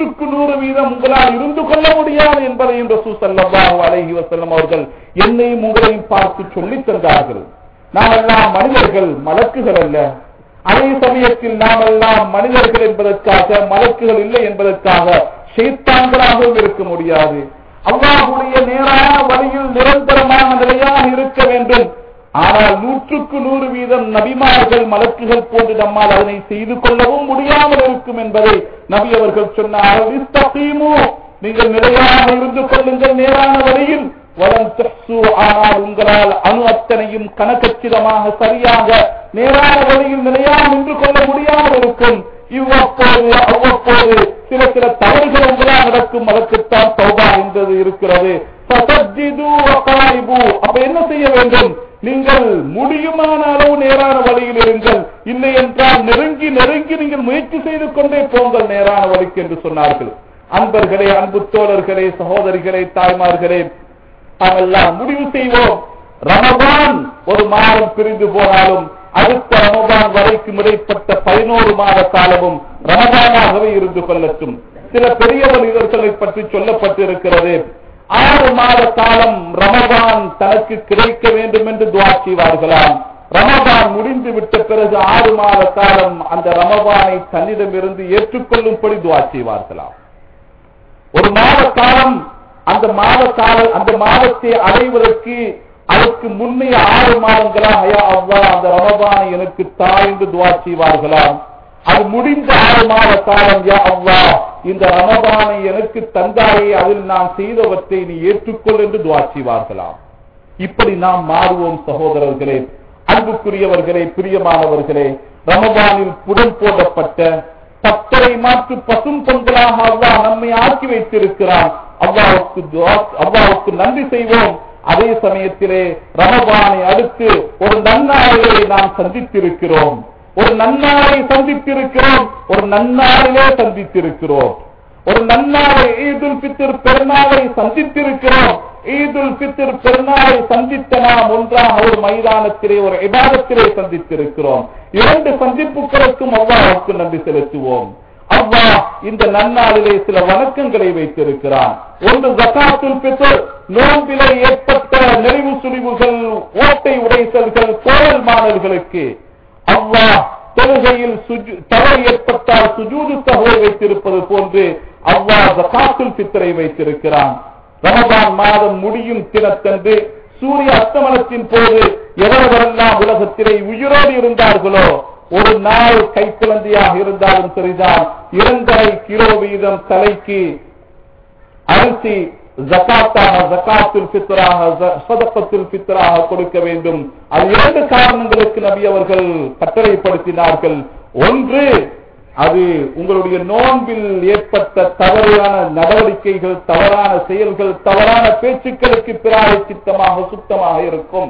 100% உங்களால் இருந்து கொள்ள முடியாது என்பதையும் ரசூல் ஸல்லல்லாஹு அலைஹி வஸல்லம் அவர்கள் என்னையும் உங்களையும் பார்த்து சொல்லித் தந்தார்கள். நாம் எல்லாம் மனிதர்கள், மலக்குகள் அல்ல. அதே சமயத்தில் நாம் எல்லாம் மனிதர்கள் என்பதற்காக, மலக்குகள் இல்லை என்பதற்காக ஷைத்தான்களாகவும் இருக்க முடியாது. அல்லாஹ்வுடைய நேரான வழியில் நிரந்தரமான நிலையாக இருக்க வேண்டும். ஆனால் 100% நபிமார்கள், மலக்குகள் போன்று நம்மால் அதனை செய்து கொள்ளவும் முடியாமல் இருக்கும் என்பதை நபி அவர்கள் சொன்னார்கள். இஸ்தகீமு, நீங்கள் நிலையாக இருந்து கொள்ளுங்கள் நேரான வழியில். வலன் தஹ்சு, ஆனால் உங்களால் அத்தனையும் கணக்கச்சிதமாக சரியாக நேரான வழியில் நிலையாக நின்று கொள்ள முடியாமல் இருக்கும். இவ்வப்போது அவ்வப்போது சில சில தவறுகள் உங்களால் நடக்கும். அதற்குத்தான் தௌபா என்பது இருக்கிறது. அப்ப என்ன செய்ய வேண்டும்? நீங்கள் முடியுமான அளவு நேரான வழியில் இருங்கள். இல்லை என்றால் நெருங்கி நெருங்கி நீங்கள் முயற்சி செய்து கொண்டே போங்கள் நேரான வழிக்கு என்று சொன்னார்கள். அன்பர்களே, அன்பு தோழர்களே, சகோதரிகளே, தாய்மார்களே, நாமெல்லாம் முடிவு செய்வோம். ரமதான் ஒரு மாதம் பிரிந்து போனாலும் அடுத்த ரமதான் வரைக்கும் இடைப்பட்ட 11 மாத காலமும் ரமதானாகவே இருந்து கொள்ளட்டும். சில பெரிய மனிதர்களை பற்றி சொல்லப்பட்டிருக்கிறது. 6 மாத காலம் ரமதான் தனக்கு கிடைக்க வேண்டும் என்று துஆ செய்வார்களாம். ரமதான் முடிந்து விட்ட பிறகு 6 மாத காலம் அந்த ரமதானை தன்னிடமிருந்து ஏற்றுக்கொள்ளும்படி துஆ செய்வார்களாம். ஒரு மாத காலம் அந்த மாதத்தை அடைவதற்கு அதற்கு முன்னைய 6 மாதங்களாக யா அல்லாஹ் அந்த ரமபானை எனக்கு தா என்று துஆ செய்வார்களாம். அது முடிந்த 6 மாத காலம் யா அல்லாஹ் இந்த ரமபானை எனக்கு தந்தாயே, அதில் நான் செய்தவற்றை நீ ஏற்றுக்கொள் என்று துஆ செய்வார்களாம். இப்படி நாம் மாறுவோம் சகோதரர்களே, அன்புக்குரியவர்களே, பிரியமானவர்களே. ரமபானில் புடம் போடப்பட்ட 10 மாற்று பசும் பொங்கலாக அல்லாஹ் நம்மை ஆக்கி வைத்திருக்கிறான். அல்லாஹ்வுக்கு நன்றி செய்வோம். அதே சமயத்திலே ரமபானை அடுத்து ஒரு நன்னாளிலே நாம் சந்தித்திருக்கிறோம், ஒரு நன்னாளை சந்தித்திருக்கிறோம், ஒரு நன்னாளிலே சந்தித்திருக்கிறோம், ஒரு நன்னாளை ஈதுல் ஃபித்ர் பெருநாளை சந்தித்திருக்கிறோம். ஈதுல் ஃபித்ர் பெருநாளை சந்தித்த நாம் ஒன்றாக ஒரு மைதானத்திலே ஒரு இபாதத்திலே சந்தித்திருக்கிறோம். 2 சந்திப்புகளுக்கும் அல்லாஹ்வுக்கு நன்றி செலுத்துவோம். அல்லாஹ் இந்த நன்னாளிலே சில வணக்கங்களை வைத்திருக்கிறான். ஒன்று ஜகாத்துல் ஃபித்ர், நோன்பிலே ஏற்பட்ட நெறிவு சுழிவுகள், ஓட்டை உடைசல்கள், கோரல் மாணவர்களுக்கு அல்லாஹ் தொழுகையில் தவறு ஏற்பட்டால் சுஜூது சஹூ வைத்திருப்பது போன்று அல்லாஹ் ஜகாத்துல் ஃபித்ரை வைத்திருக்கிறான். ரமபான் மாதம் முடியும் தினத்தன்று சூரிய அஸ்தமனத்தின் போது எவரெல்லாம் உலகத்திலே உயிரோடு இருந்தார்களோ, ஒரு நாள் கைக்குழந்தையாக இருந்தாலும் சரிதான், 2.5 கிலோ வீதம் தலைக்கு அரிசி ஜகாத்துல் ஃபித்ராக, சதகத்துல் ஃபித்ராக கொடுக்க வேண்டும். அது 2 காரணங்களுக்கு நபி அவர்கள் கட்டளைப்படுத்தினார்கள். ஒன்று, அது உங்களுடைய நோன்பில் ஏற்பட்ட தவறான நடவடிக்கைகள், தவறான செயல்கள், தவறான பேச்சுக்களுக்கு பிராயச்சித்தமாக சுத்தமாக இருக்கும்.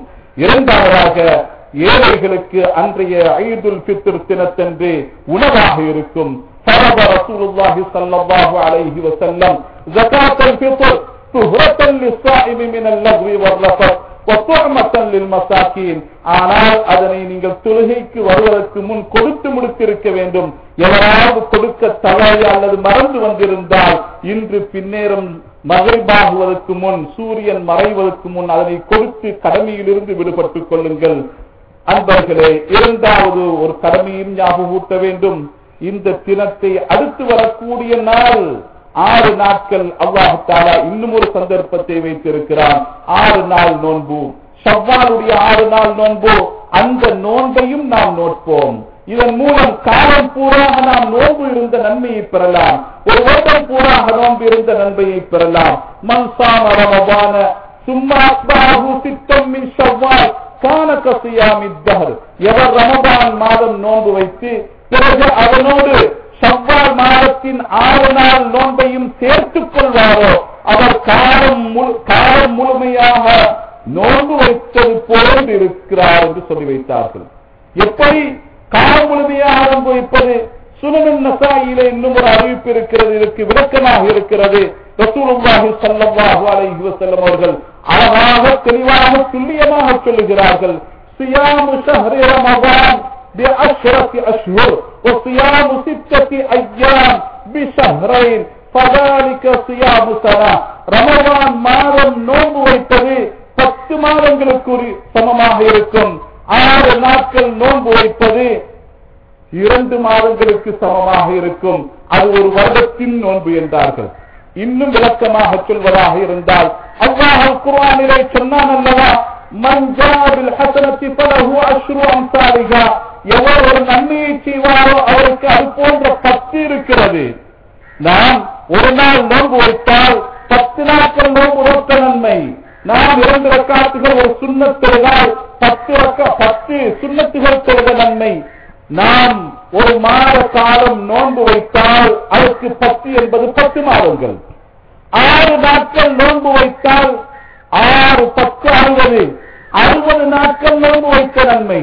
2வதாக ஏழைகளுக்கு அன்றைய ஈதுல் ஃபித்ர் தினத்தன்று உணவாக இருக்கும். فرض رسول الله صلى الله عليه وسلم زكاة الفطر طهرة للصائم من اللغو والرفث وطعمة للمساكين. ஆனால் அதனை நீங்கள் தொழுகைக்கு வருவதற்கு முன் கொடுத்து முடித்திருக்க வேண்டும். எவராவது கொடுக்க தவறி அல்லது மறந்து வந்திருந்தால் இன்று பின்னேறும் மகிழ்வாகுவதற்கு முன், சூரியன் மறைவதற்கு முன் அதனை கொடுத்து கடமையிலிருந்து விடுபட்டுக் கொள்ளுங்கள். அன்பர்களே, 2வது ஒரு கடமையும் ஞாபகூட்ட வேண்டும். இந்த தினத்தை அடுத்து வரக்கூடிய நாள் 6 நாட்கள் அல்லாஹ் தஆலா இன்னும் ஒரு சந்தர்ப்பத்தை வைத்திருக்கிறான். 6 நாள் நோன்பு, ஷவ்வாலுடைய 6 நாள் நோன்பு. அந்த நோன்பையும் நாம் நோட்போம். இதன் மூலம் காலம் பூராக நாம் நோன்பு இருந்த நன்மையை பெறலாம். ஒரு வருடம் பூராக நோன்பு இருந்த நன்மையை பெறலாம். மன் ஸாம ரமபான சும்மா அஸ்பஹு சித்தம் மின் ஷவ்வால் கான கஸியாமித் தஹர். எவர் ரமபான் மாதம் நோன்பு வைத்து பிறகு அதனோடு ஷவ்வால் மாதத்தின் 6 நாள் நோன்பையும் சேர்த்துக் கொள்வாரோ அவர் காலம் முழுமையாக நோன்பு வைத்தது போல் இருக்கிறார் என்று சொல்லி வைத்தார்கள். எப்படி காலம் முழுமையாக நோன்பு வைப்பது? சுனன் நசாயிலே இன்னும் ஒரு அறிவிப்பு இருக்கிறது, இதற்கு விளக்கமாக இருக்கிறது. ரசூலுல்லாஹி ஸல்லல்லாஹு அலைஹி வஸல்லம் அவர்கள் அழகாக தெளிவாக துல்லியமாக சொல்லுகிறார்கள். சியாமு ஷஹ்ரி ரமதான் بعشرة أشهر وصيام 6 أيام بشهرين فذلك صيام سنة. ரமதான் மாதம் நோன்பு வைப்பது 10 மாதங்களுக்கு சமமாக இருக்கும். 6 நாட்கள் நோன்பு வைப்பது 2 மாதங்களுக்கு சமமாக இருக்கும். அது ஒரு வருடத்தின் நோன்பு என்றார்கள். இன்னும் விளக்கமாக சொல்வதாக இருந்தால் அல்லாஹ் குர்ஆனிலே சொன்னான் அல்லவா, மன் ஜாஅ பில் ஹஸனத்தி ஃபலஹு அஷ்ரு அம்சாலிஹா. எவர் ஒரு நன்மையை செய்வாரோ அவருக்கு அது போன்ற 10 இருக்கிறது. நாம் ஒரு நாள் நோன்பு வைத்தால் 10 நாட்கள் நோன்பு நோக்க நன்மை. நாம் 2 ரக்காத்துகள் ஒரு சுன்னத் தொழுதால் 10 சுன்னத்துகள் தொழுத நன்மை. நாம் ஒரு மாத காலம் நோன்பு வைத்தால் அதற்கு 10 என்பது 10 மாதங்கள். 6 நாட்கள் நோன்பு வைத்தால் 6 10 60 நாட்கள் நோன்பு வைத்த நன்மை.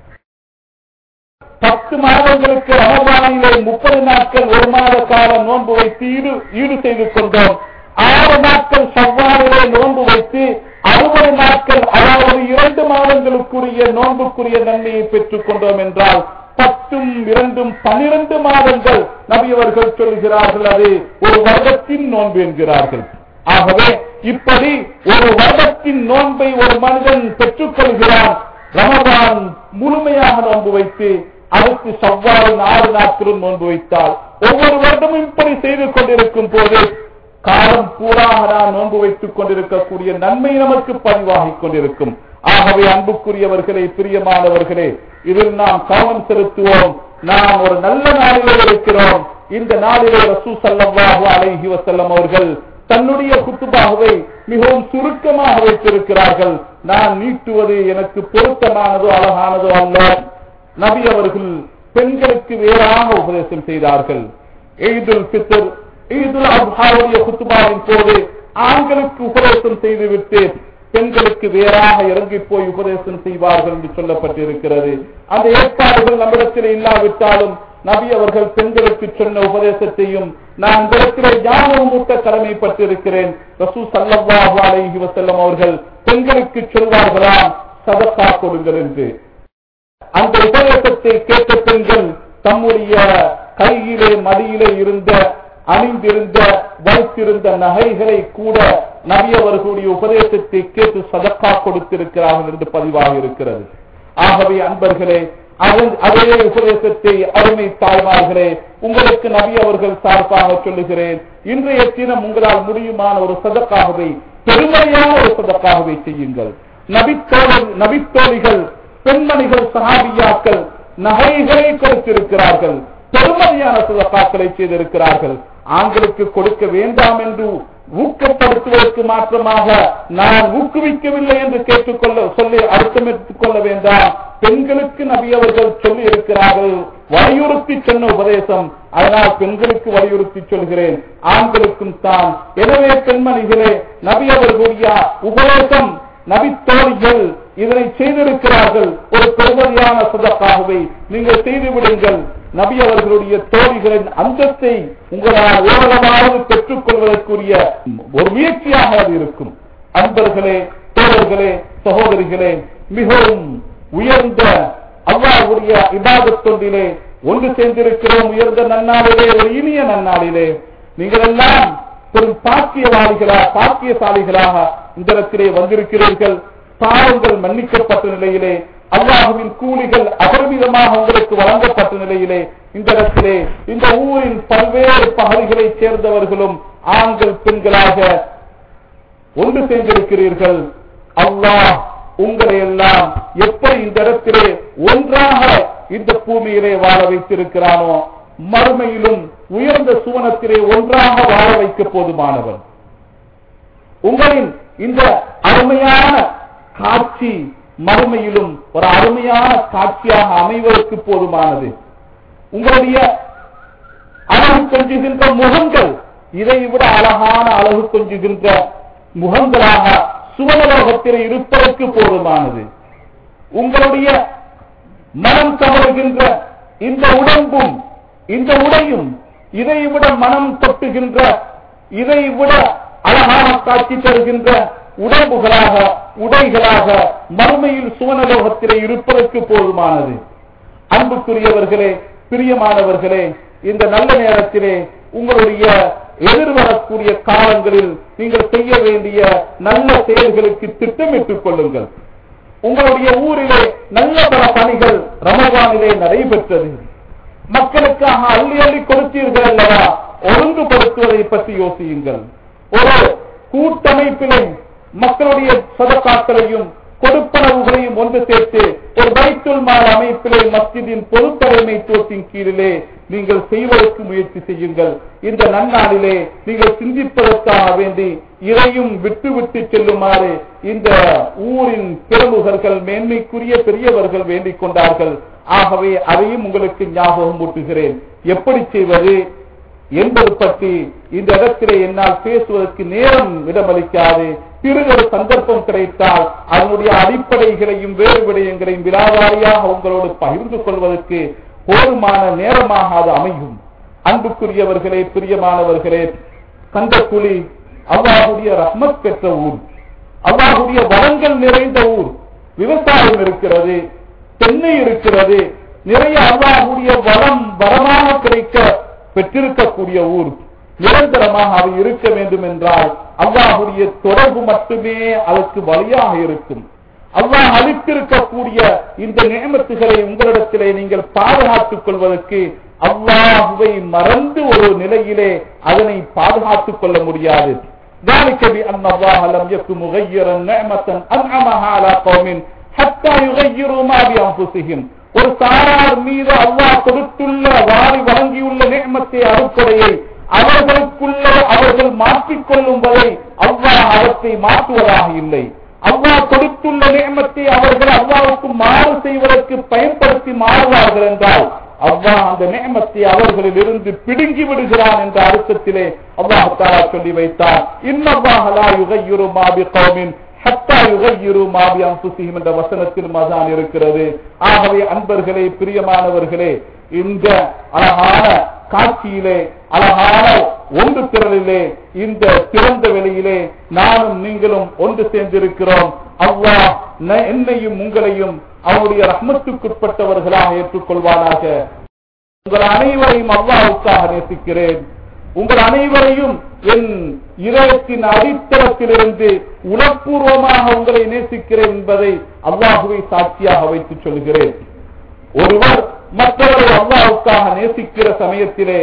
10 மாதங்களுக்கு ரமபானிலே 30 நாட்கள் ஒரு மாத காலம் நோன்பு வைத்து ஈடு செய்து கொண்டோம். 6 நாட்கள் ஷவ்வாலிலே நோன்பு வைத்து 60 நாட்கள், அதாவது 2 மாதங்களுக்குரிய நோன்புக்குரிய நன்மையை பெற்றுக் கொண்டோம் என்றால் 10ம் 2ம் 12 மாதங்கள் நபி அவர்கள் சொல்கிறார்கள். அது ஒரு வருடத்தின் நோன்பு என்கிறார்கள். ஆகவே இப்படி ஒரு வருடத்தின் நோன்பை ஒரு மனிதன் பெற்றுக் கொள்கிறான். ரமதான் முழுமையாக நோன்பு வைத்து அதற்கு ஷவ்வாலின் 6 நாட்களும் நோன்பு வைத்தால் ஒவ்வொரு வருடமும் இப்படி செய்து கொண்டிருக்கும் போது காலம் பூராக நான் நோன்பு வைத்துக் கொண்டிருக்கக்கூடிய நன்மை நமக்கு பதிவாகிக் கொண்டிருக்கும். ஆகவே அன்புக்குரியவர்களே, பிரியமானவர்களே, இதில் நாம் கவனம் செலுத்துவோம். நாம் ஒரு நல்ல நாளிலே இருக்கிறோம். இந்த நாளிலே ரசூல் ஸல்லல்லாஹு அலைஹி வஸல்லம் அவர்கள் தன்னுடைய குத்துபாவை மிகவும் சுருக்கமாக வைத்திருக்கிறார்கள். நான் நீட்டுவது எனக்கு பொருத்தமானதோ அழகானதோ அல்ல. நபி அவர்கள் பெண்களுக்கு வேறாக உபதேசம் செய்தார்கள். ஈதுல் ஃபித்ர், ஈதுல் அத்ஹாவுடைய குத்துபாவின் போது ஆண்களுக்கு உபதேசம் செய்துவிட்டு பெண்களுக்கு வேறாக இறங்கி போய் உபதேசம் செய்வார்கள் என்று சொல்லப்பட்டிருக்கிறது. அந்த ஏற்பாடுகள் நம்மிடத்தில் இல்லாவிட்டாலும் நபி அவர்கள் பெண்களுக்கு சொன்ன உபதேசத்தையும் நான் இந்த இடத்திலே ஞாபகம் ஊட்ட கடமைப்பட்டிருக்கிறேன். ரசூல் ஸல்லல்லாஹு அலைஹி வஸல்லம் அவர்கள் பெண்களுக்கு சொல்வார்களாம், சதகா கொடுங்கள் என்று. அந்த உபதேசத்தை கேட்ட பெண்கள் தம்முடைய கையிலே மடியிலே இருந்த அணிந்திருந்த வைத்திருந்த நகைகளை கூட நபி அவர்களுடைய உபதேசத்தை கேட்டு சதகா கொடுத்திருக்கிறார்கள் என்று பதிவாக இருக்கிறது. ஆகவே அன்பர்களே, அதே உபதேசத்தை அருமை தாய்மார்களே, உங்களுக்கு நபி அவர்கள் சார்பாக சொல்லுகிறேன். இன்றைய தினம் உங்களால் முடியுமான ஒரு சதகாவை, பெருமையான ஒரு சதகாவை செய்யுங்கள். நபித்தோழிகள், பெண்மணிகள், சஹாபியாக்கள் நகைகளை கொடுத்திருக்கிறார்கள், பெருமதியான சதகாக்களை செய்திருக்கிறார்கள். ஆண்களுக்கு கொடுக்க வேண்டாம் என்று ஊக்கப்படுத்துவதற்கு மாற்றமாக நான் ஊக்குவிக்கவில்லை என்று சொல்லி அர்த்தம் எடுத்துக் கொள்ள வேண்டாம். பெண்களுக்கு நபி அவர்கள் சொல்லி இருக்கிறார்கள், வலியுறுத்தி சொன்ன உபதேசம். அதனால் பெண்களுக்கு வலியுறுத்தி சொல்கிறேன், ஆண்களுக்கும் தான். எனவே பெண்மணிகளே, நபி அவர்களுடைய உபதேசம், நபித்தோழிகள் இதனை செய்திருக்கிறார்கள். ஒரு பெருமதியான சதகாவை நீங்கள் செய்துவிடுங்கள். நபி அவர்களுடைய தோழிகளின் அந்தத்தை உங்களால் ஓரளவாவது பெற்றுக் கொள்வதற்குரிய ஒரு முயற்சியாக அது இருக்கும். அன்பர்களே, தோழர்களே, சகோதரிகளே, மிகவும் உயர்ந்த அல்லாஹ்வுடைய இபாதத் தொண்டிலே ஒன்று சேர்ந்திருக்கிறோம். உயர்ந்த நன்னாளிலே, ஒரு இனிய நன்னாளிலே நீங்கள் எல்லாம் பெரும் பாக்கியசாலிகளாக இந்த இடத்திலே வந்திருக்கிறீர்கள். பாவங்கள் மன்னிக்கப்பட்ட நிலையிலே, அல்லாஹ்வின் கூலிகள் அபரிமிதமாக உங்களுக்கு வழங்கப்பட்ட நிலையிலே, இந்த இடத்திலே இந்த ஊரின் பல்வேறு பகுதிகளைச் சேர்ந்தவர்களும் ஆண்கள் பெண்களாக ஒன்று சேர்ந்திருக்கிறீர்கள். அல்லாஹ் உங்களை எல்லாம் எப்படி இந்த இடத்திலே ஒன்றாக இந்த பூமியிலே வாழ வைத்திருக்கிறானோ, மறுமையிலும் உயர்ந்த சுவனத்திலே ஒன்றாக வாழ வைக்க போதுமானவன். உங்களின் இந்த அருமையான காட்சி மறுமையிலும் ஒரு அருமையான காட்சியாக அமைவதற்கு போதுமானது. உங்களுடைய அழகு கொஞ்சுகின்ற முகங்கள் இதை விட அழகான அழகு கொஞ்சுகின்ற முகங்களாக சுவனலோகத்தில் இருப்பதற்கு போதுமானது. உங்களுடைய மனம் கவருகின்ற இந்த உடம்பும் இந்த உடையும் இதை விட மனம் தொட்டுகின்ற, இதை விட அழகான காட்சி தருகின்ற உடம்புகளாக, உடைகளாக மறுமையில் சுவனலோகத்திலே இருப்பதற்கு போதுமானது. அன்புக்குரியவர்களே, பிரியமானவர்களே, இந்த நல்ல நேரத்திலே உங்களுடைய எதிர்வரக்கூடிய காலங்களில் நீங்கள் செய்ய வேண்டிய நல்ல செயல்களுக்கு திட்டமிட்டுக் கொள்ளுங்கள். உங்களுடைய ஊரிலே நல்ல பல பணிகள் ரமலானிலே நடைபெற்றது. மக்களுக்காக அள்ளி அள்ளி கொடுத்தீர்கள் அல்லவா? ஒழுங்குபடுத்துவதை பற்றி யோசியுங்கள். ஒரு கூட்டமைப்பிலே மக்களுடைய சதகாக்களையும் கொடுப்பனவுகளையும் ஒன்று சேர்த்து ஒரு பைத்துல் மால் அமைப்பிலே மஸ்ஜிதின் பொது தலைமைத்துவத்தின் கீழிலே நீங்கள் செய்வதற்கு முயற்சி செய்யுங்கள். இந்த நன்னாளிலே நீங்கள் சிந்திப்பதற்காக வேண்டி இதையும் விட்டு செல்லுமாறு இந்த ஊரின் பிரமுகர்கள், மேன்மைக்குரிய பெரியவர்கள் வேண்டிக் கொண்டார்கள். ஆகவே அதையும் உங்களுக்கு ஞாபகம் ஊட்டுகிறேன். எப்படி செய்வது என்பது பற்றி இந்த இடத்திலே என்னால் பேசுவதற்கு நேரம் இடமளிக்காது. பிறகு ஒரு சந்தர்ப்பம் கிடைத்தால் அதனுடைய அடிப்படைகளையும் வேறு விடயங்களையும் விலாவாரியாக உங்களோடு பகிர்ந்து கொள்வதற்கு போதுமான நேரமாக அது அமையும். அன்புக்குரியவர்களே, பிரியமானவர்களே, கந்தக்குழி அல்லாஹ்வுடைய ரஹ்மத் பெற்ற ஊர், அல்லாஹ்வுடைய வளங்கள் நிறைந்த ஊர். விவசாயம் இருக்கிறது, தென்னை இருக்கிறது, நிறைய அல்லாஹ்வுடைய வரமாக கிடைக்க பெற்றிருக்கக்கூடிய ஊர். நிரந்தரமாக அது இருக்க வேண்டும் என்றால் அல்லாஹ்வுடைய தொடர்பு மட்டுமே அதற்கு வழியாக இருக்கும். அல்லாஹ் அளித்திருக்கக்கூடிய இந்த நியமத்துகளை உங்களிடத்திலே நீங்கள் பாதுகாத்துக் கொள்வதற்கு அல்லாஹ்வை மறந்து ஒரு நிலையிலே அதனை பாதுகாத்துக் கொள்ள முடியாது. ذلك بأن الله لم يكن مغيرا نعمة أنعمها على قوم حتى يغيروا ما بأنفسهم. ஒரு சாரார் மீது அல்லாஹ் கொடுத்துள்ள வாரி வழங்கியுள்ள நிஅமத்தை அருட்கொடையை அவர்களுக்குள்ள அவர்கள் மாற்றிக்கொள்ளும் வரை அல்லாஹ் அவற்றை மாற்றுவதாக இல்லை. அல்லாஹ் கொடுத்துள்ள நிஅமத்தை அவர்கள் அல்லாஹ்வுக்கு மாறு செய்வதற்கு பயன்படுத்தி மாறுவார்கள் என்றால் அல்லாஹ் அந்த நிஅமத்தை அவர்களில் இருந்து பிடுங்கி விடுகிறான் என்ற அர்த்தத்திலே அல்லாஹ் தஆலா சொல்லி வைத்தார். இன்னல்லாஹ லா யுகையிரு மா பிகௌமின் ஹத்தா யுகையிரு மா பிஅன்ஃபுஸிஹிம் என்ற வசனத்தில் மசான் இருக்கிறது. ஆகவே அன்பர்களே, பிரியமானவர்களே, இந்த அழகான காட்சியிலே, அழகான ஒன்று திரளிலே, இந்த திறந்த வெளியிலே நானும் நீங்களும் ஒன்று சேர்ந்திருக்கிறோம். அல்லாஹ் என்னையும் உங்களையும் அவருடைய ரஹ்மத்துக்குட்பட்டவர்களாக ஏற்றுக்கொள்வானாக. உங்கள் அனைவரையும் அல்லாஹ்வுக்காக நேசிக்கிறேன். உங்கள் அனைவரையும் என் இதயத்தின் அடித்தளத்திலிருந்து உளப்பூர்வமாக உங்களை நேசிக்கிறேன் என்பதை அல்லாஹ்வை சாட்சியாக வைத்து சொல்கிறேன். ஒருவர் மற்றவரை அல்லாஹ்வுக்காக நேசிக்கிற சமயத்திலே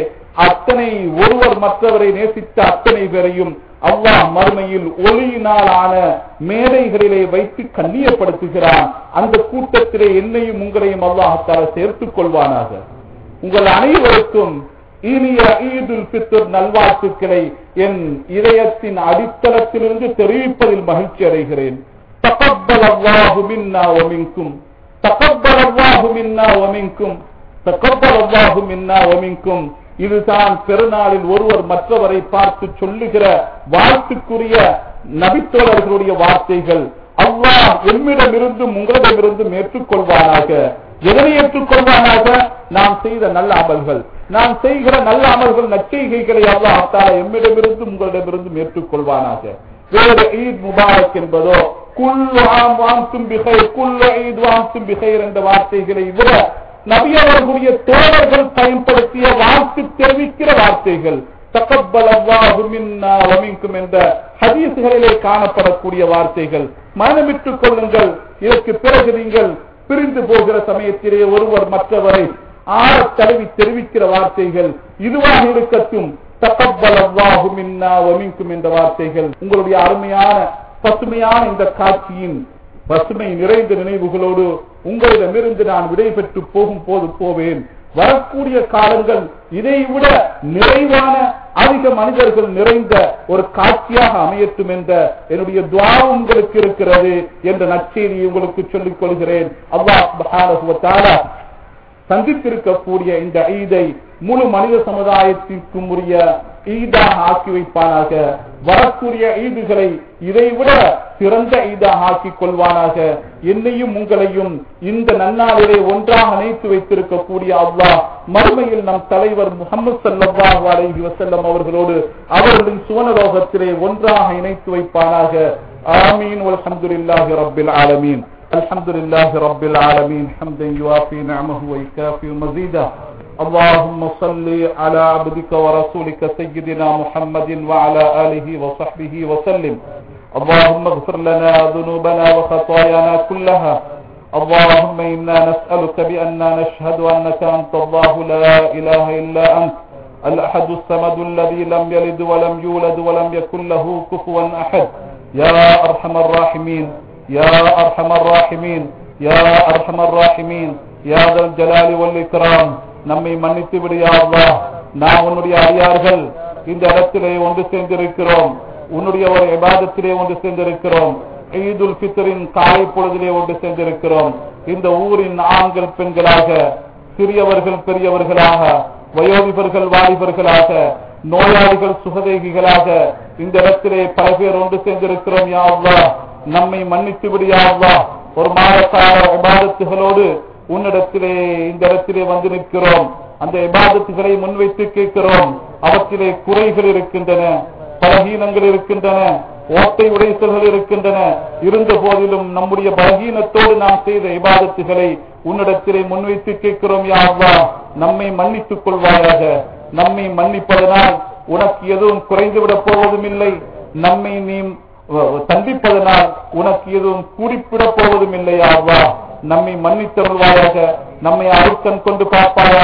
ஒருவர் மற்றவரை நேசித்த அத்தனை பேரையும் அல்லாஹ் மறுமையில் ஒளியினால் ஆன மேடைகளிலே வைத்து கண்ணியப்படுத்துகிறான். அந்த கூட்டத்திலே என்னையும் உங்களையும் அல்லாஹ் தஆலா சேர்த்துக் கொள்வானாக. உங்கள் அனைவருக்கும் இனிய ஈதுல் ஃபித்ர் நல்வாழ்த்துக்களை என் இதயத்தின் அடித்தளத்திலிருந்து தெரிவிப்பதில் மகிழ்ச்சி அடைகிறேன். தகப்பலல்லாஹு மின்னா வ மின்கும், தகப்பலல்லாஹு மின்னா வ மின்கும், தகப்பலல்லாஹு மின்னா வ மின்கும். இதுதான் பெருநாளில் ஒருவர் மற்றவரை பார்த்து சொல்லுகிற வாழ்த்துக்குரிய நபித்தோழர்களுடைய வார்த்தைகள். அல்லாஹ் எம்மிடமிருந்தும் உங்களிடமிருந்தும் ஏற்றுக்கொள்வானாக. எதனை ஏற்றுக்கொள்வானாக? நாம் செய்த நல்ல அமல்கள், நாம் செய்கிற நல்ல அமல்கள், நற்செய்கைகளை அல்லாஹ் தஆலா எம்மிடமிருந்தும் உங்களிடமிருந்தும் ஏற்றுக்கொள்வானாக. வேறு ஈத் முபாரக் என்பதோ குல்லு ஆம் வான்தும் பிகைர், குல்லு ஈத் வான்தும் பிகைர் என்ற வார்த்தைகளை விட நபி அவர்களுடைய தோழர்கள் பயன்படுத்திய வாழ்த்து தெரிவிக்கிற வார்த்தைகள் தகப்பலல்லாஹு மின்னா வ மின்கும் என்ற ஹதீஸ்களிலே காணப்படக்கூடிய வார்த்தைகள். மனமிட்டுக் கொள்ளுங்கள். இதற்கு பிறகு நீங்கள் பிரிந்து போகிற சமயத்திலே ஒருவர் மற்றவரை ஆழத் தழுவி தெரிவிக்கிற வார்த்தைகள் இதுவாக இருக்கட்டும். தகப்பலல்லாஹு மின்னா வ மின்கும் என்ற வார்த்தைகள் உங்களுடைய அருமையான பசுமையான இந்த காட்சியின் பசுமை நிறைந்த நினைவுகளோடு உங்களிடமிருந்து நான் விடை பெற்று போகும் போது போவேன். வரக்கூடிய காலங்கள் இதைவிட நிறைவான அதிக மனிதர்கள் நிறைந்த ஒரு காட்சியாக அமையட்டும் என்ற என்னுடைய துஆ உங்களுக்கு இருக்கிறது என்ற நற்செய்தியை உங்களுக்கு சொல்லிக் கொள்கிறேன். அல்லாஹ் சுப்ஹானஹு வ தஆலா சந்தித்திருக்கக்கூடிய இந்த ஈதை முழு மனித சமுதாயத்திற்கும் உரிய ஈதாக ஆக்கி வைப்பானாக. வரக்கூடிய ஈதுகளை இதைவிட சிறந்த ஈதாக ஆக்கிக் கொள்வானாக. என்னையும் உங்களையும் இந்த நன்னாளிலே ஒன்றாக இணைத்து வைத்திருக்கக்கூடிய அல்லாஹ் மறுமையில் நம் தலைவர் முஹம்மது ஸல்லல்லாஹு அலைஹி வஸல்லம் அவர்களோடு அவர்களின் சுவனலோகத்திலே ஒன்றாக இணைத்து வைப்பானாக. ஆமீன். வல்ஹம்துலில்லாஹி ரப்பில் ஆலமீன். அல்ஹம்துலில்லாஹி ரப்பில் ஆலமீன் ஹம்தன் யுவாஃபி நிஅமஹு வ யுகாஃபி மஸீதா. اللهم صل على عبدك ورسولك سيدنا محمد وعلى آله وصحبه وسلم. اللهم اغفر لنا ذنوبنا وخطايانا كلها. اللهم إنا نسألك بأننا نشهد أنك أنت الله لا إله إلا أنت الأحد الصمد الذي لم يلد ولم يولد ولم يكن له كفوا أحد. يا أرحم الراحمين، يا أرحم الراحمين، يا أرحم الراحمين، يا ذا الجلال والإكرام. நம்மை மன்னித்து விடு யா அல்லாஹ். நாம் உன்னுடைய அடியார்கள் இந்த இடத்திலே ஒன்று சேர்ந்திருக்கிறோம். உன்னுடைய ஒரு இபாதத்திலே ஒன்று சேர்ந்திருக்கிறோம். ஈதுல் ஃபித்ரின் காலை பொழுதிலே ஒன்று சேர்ந்திருக்கிறோம். இந்த ஊரின் ஆண்கள் பெண்களாக, சிறியவர்கள் பெரியவர்களாக, வயோதிபர்கள் வாலிபர்களாக, நோயாளிகள் சுகதேகிகளாக இந்த இடத்திலே பல பேர் ஒன்று சேர்ந்திருக்கிறோம். யா அல்லாஹ், நம்மை மன்னித்து விடு யா அல்லாஹ். ஒரு மாதக்கால இபாதத்துகளோடு உன்னிடத்திலே இந்த இடத்திலே வந்து நிற்கிறோம். அந்த இபாதத்துகளை முன்வைத்து கேட்கிறோம். அவற்றிலே குறைகள் இருக்கின்றன, பலகீனங்கள் இருக்கின்றன, ஓட்டை உடைசல்கள் இருக்கின்றன. இருந்த போதிலும் நம்முடைய பலகீனத்தோடு நாம் செய்த இபாதத்துகளை உன்னிடத்திலே முன்வைத்து கேட்கிறோம். யா அல்லாஹ், நம்மை மன்னித்துக் கொள்வாயாக. நம்மை மன்னிப்பதனால் உனக்கு எதுவும் குறைந்துவிடப் போவதும் இல்லை. நம்மை நீ சந்திப்பதனால் உனக்கு எதுவும் கூடிவிடப் போவதும் இல்லை. யா அல்லாஹ், நம்மை மன்னித்தருள்வாயாக. நம்மை அழுத்தம் கொண்டு பார்ப்பாயாக.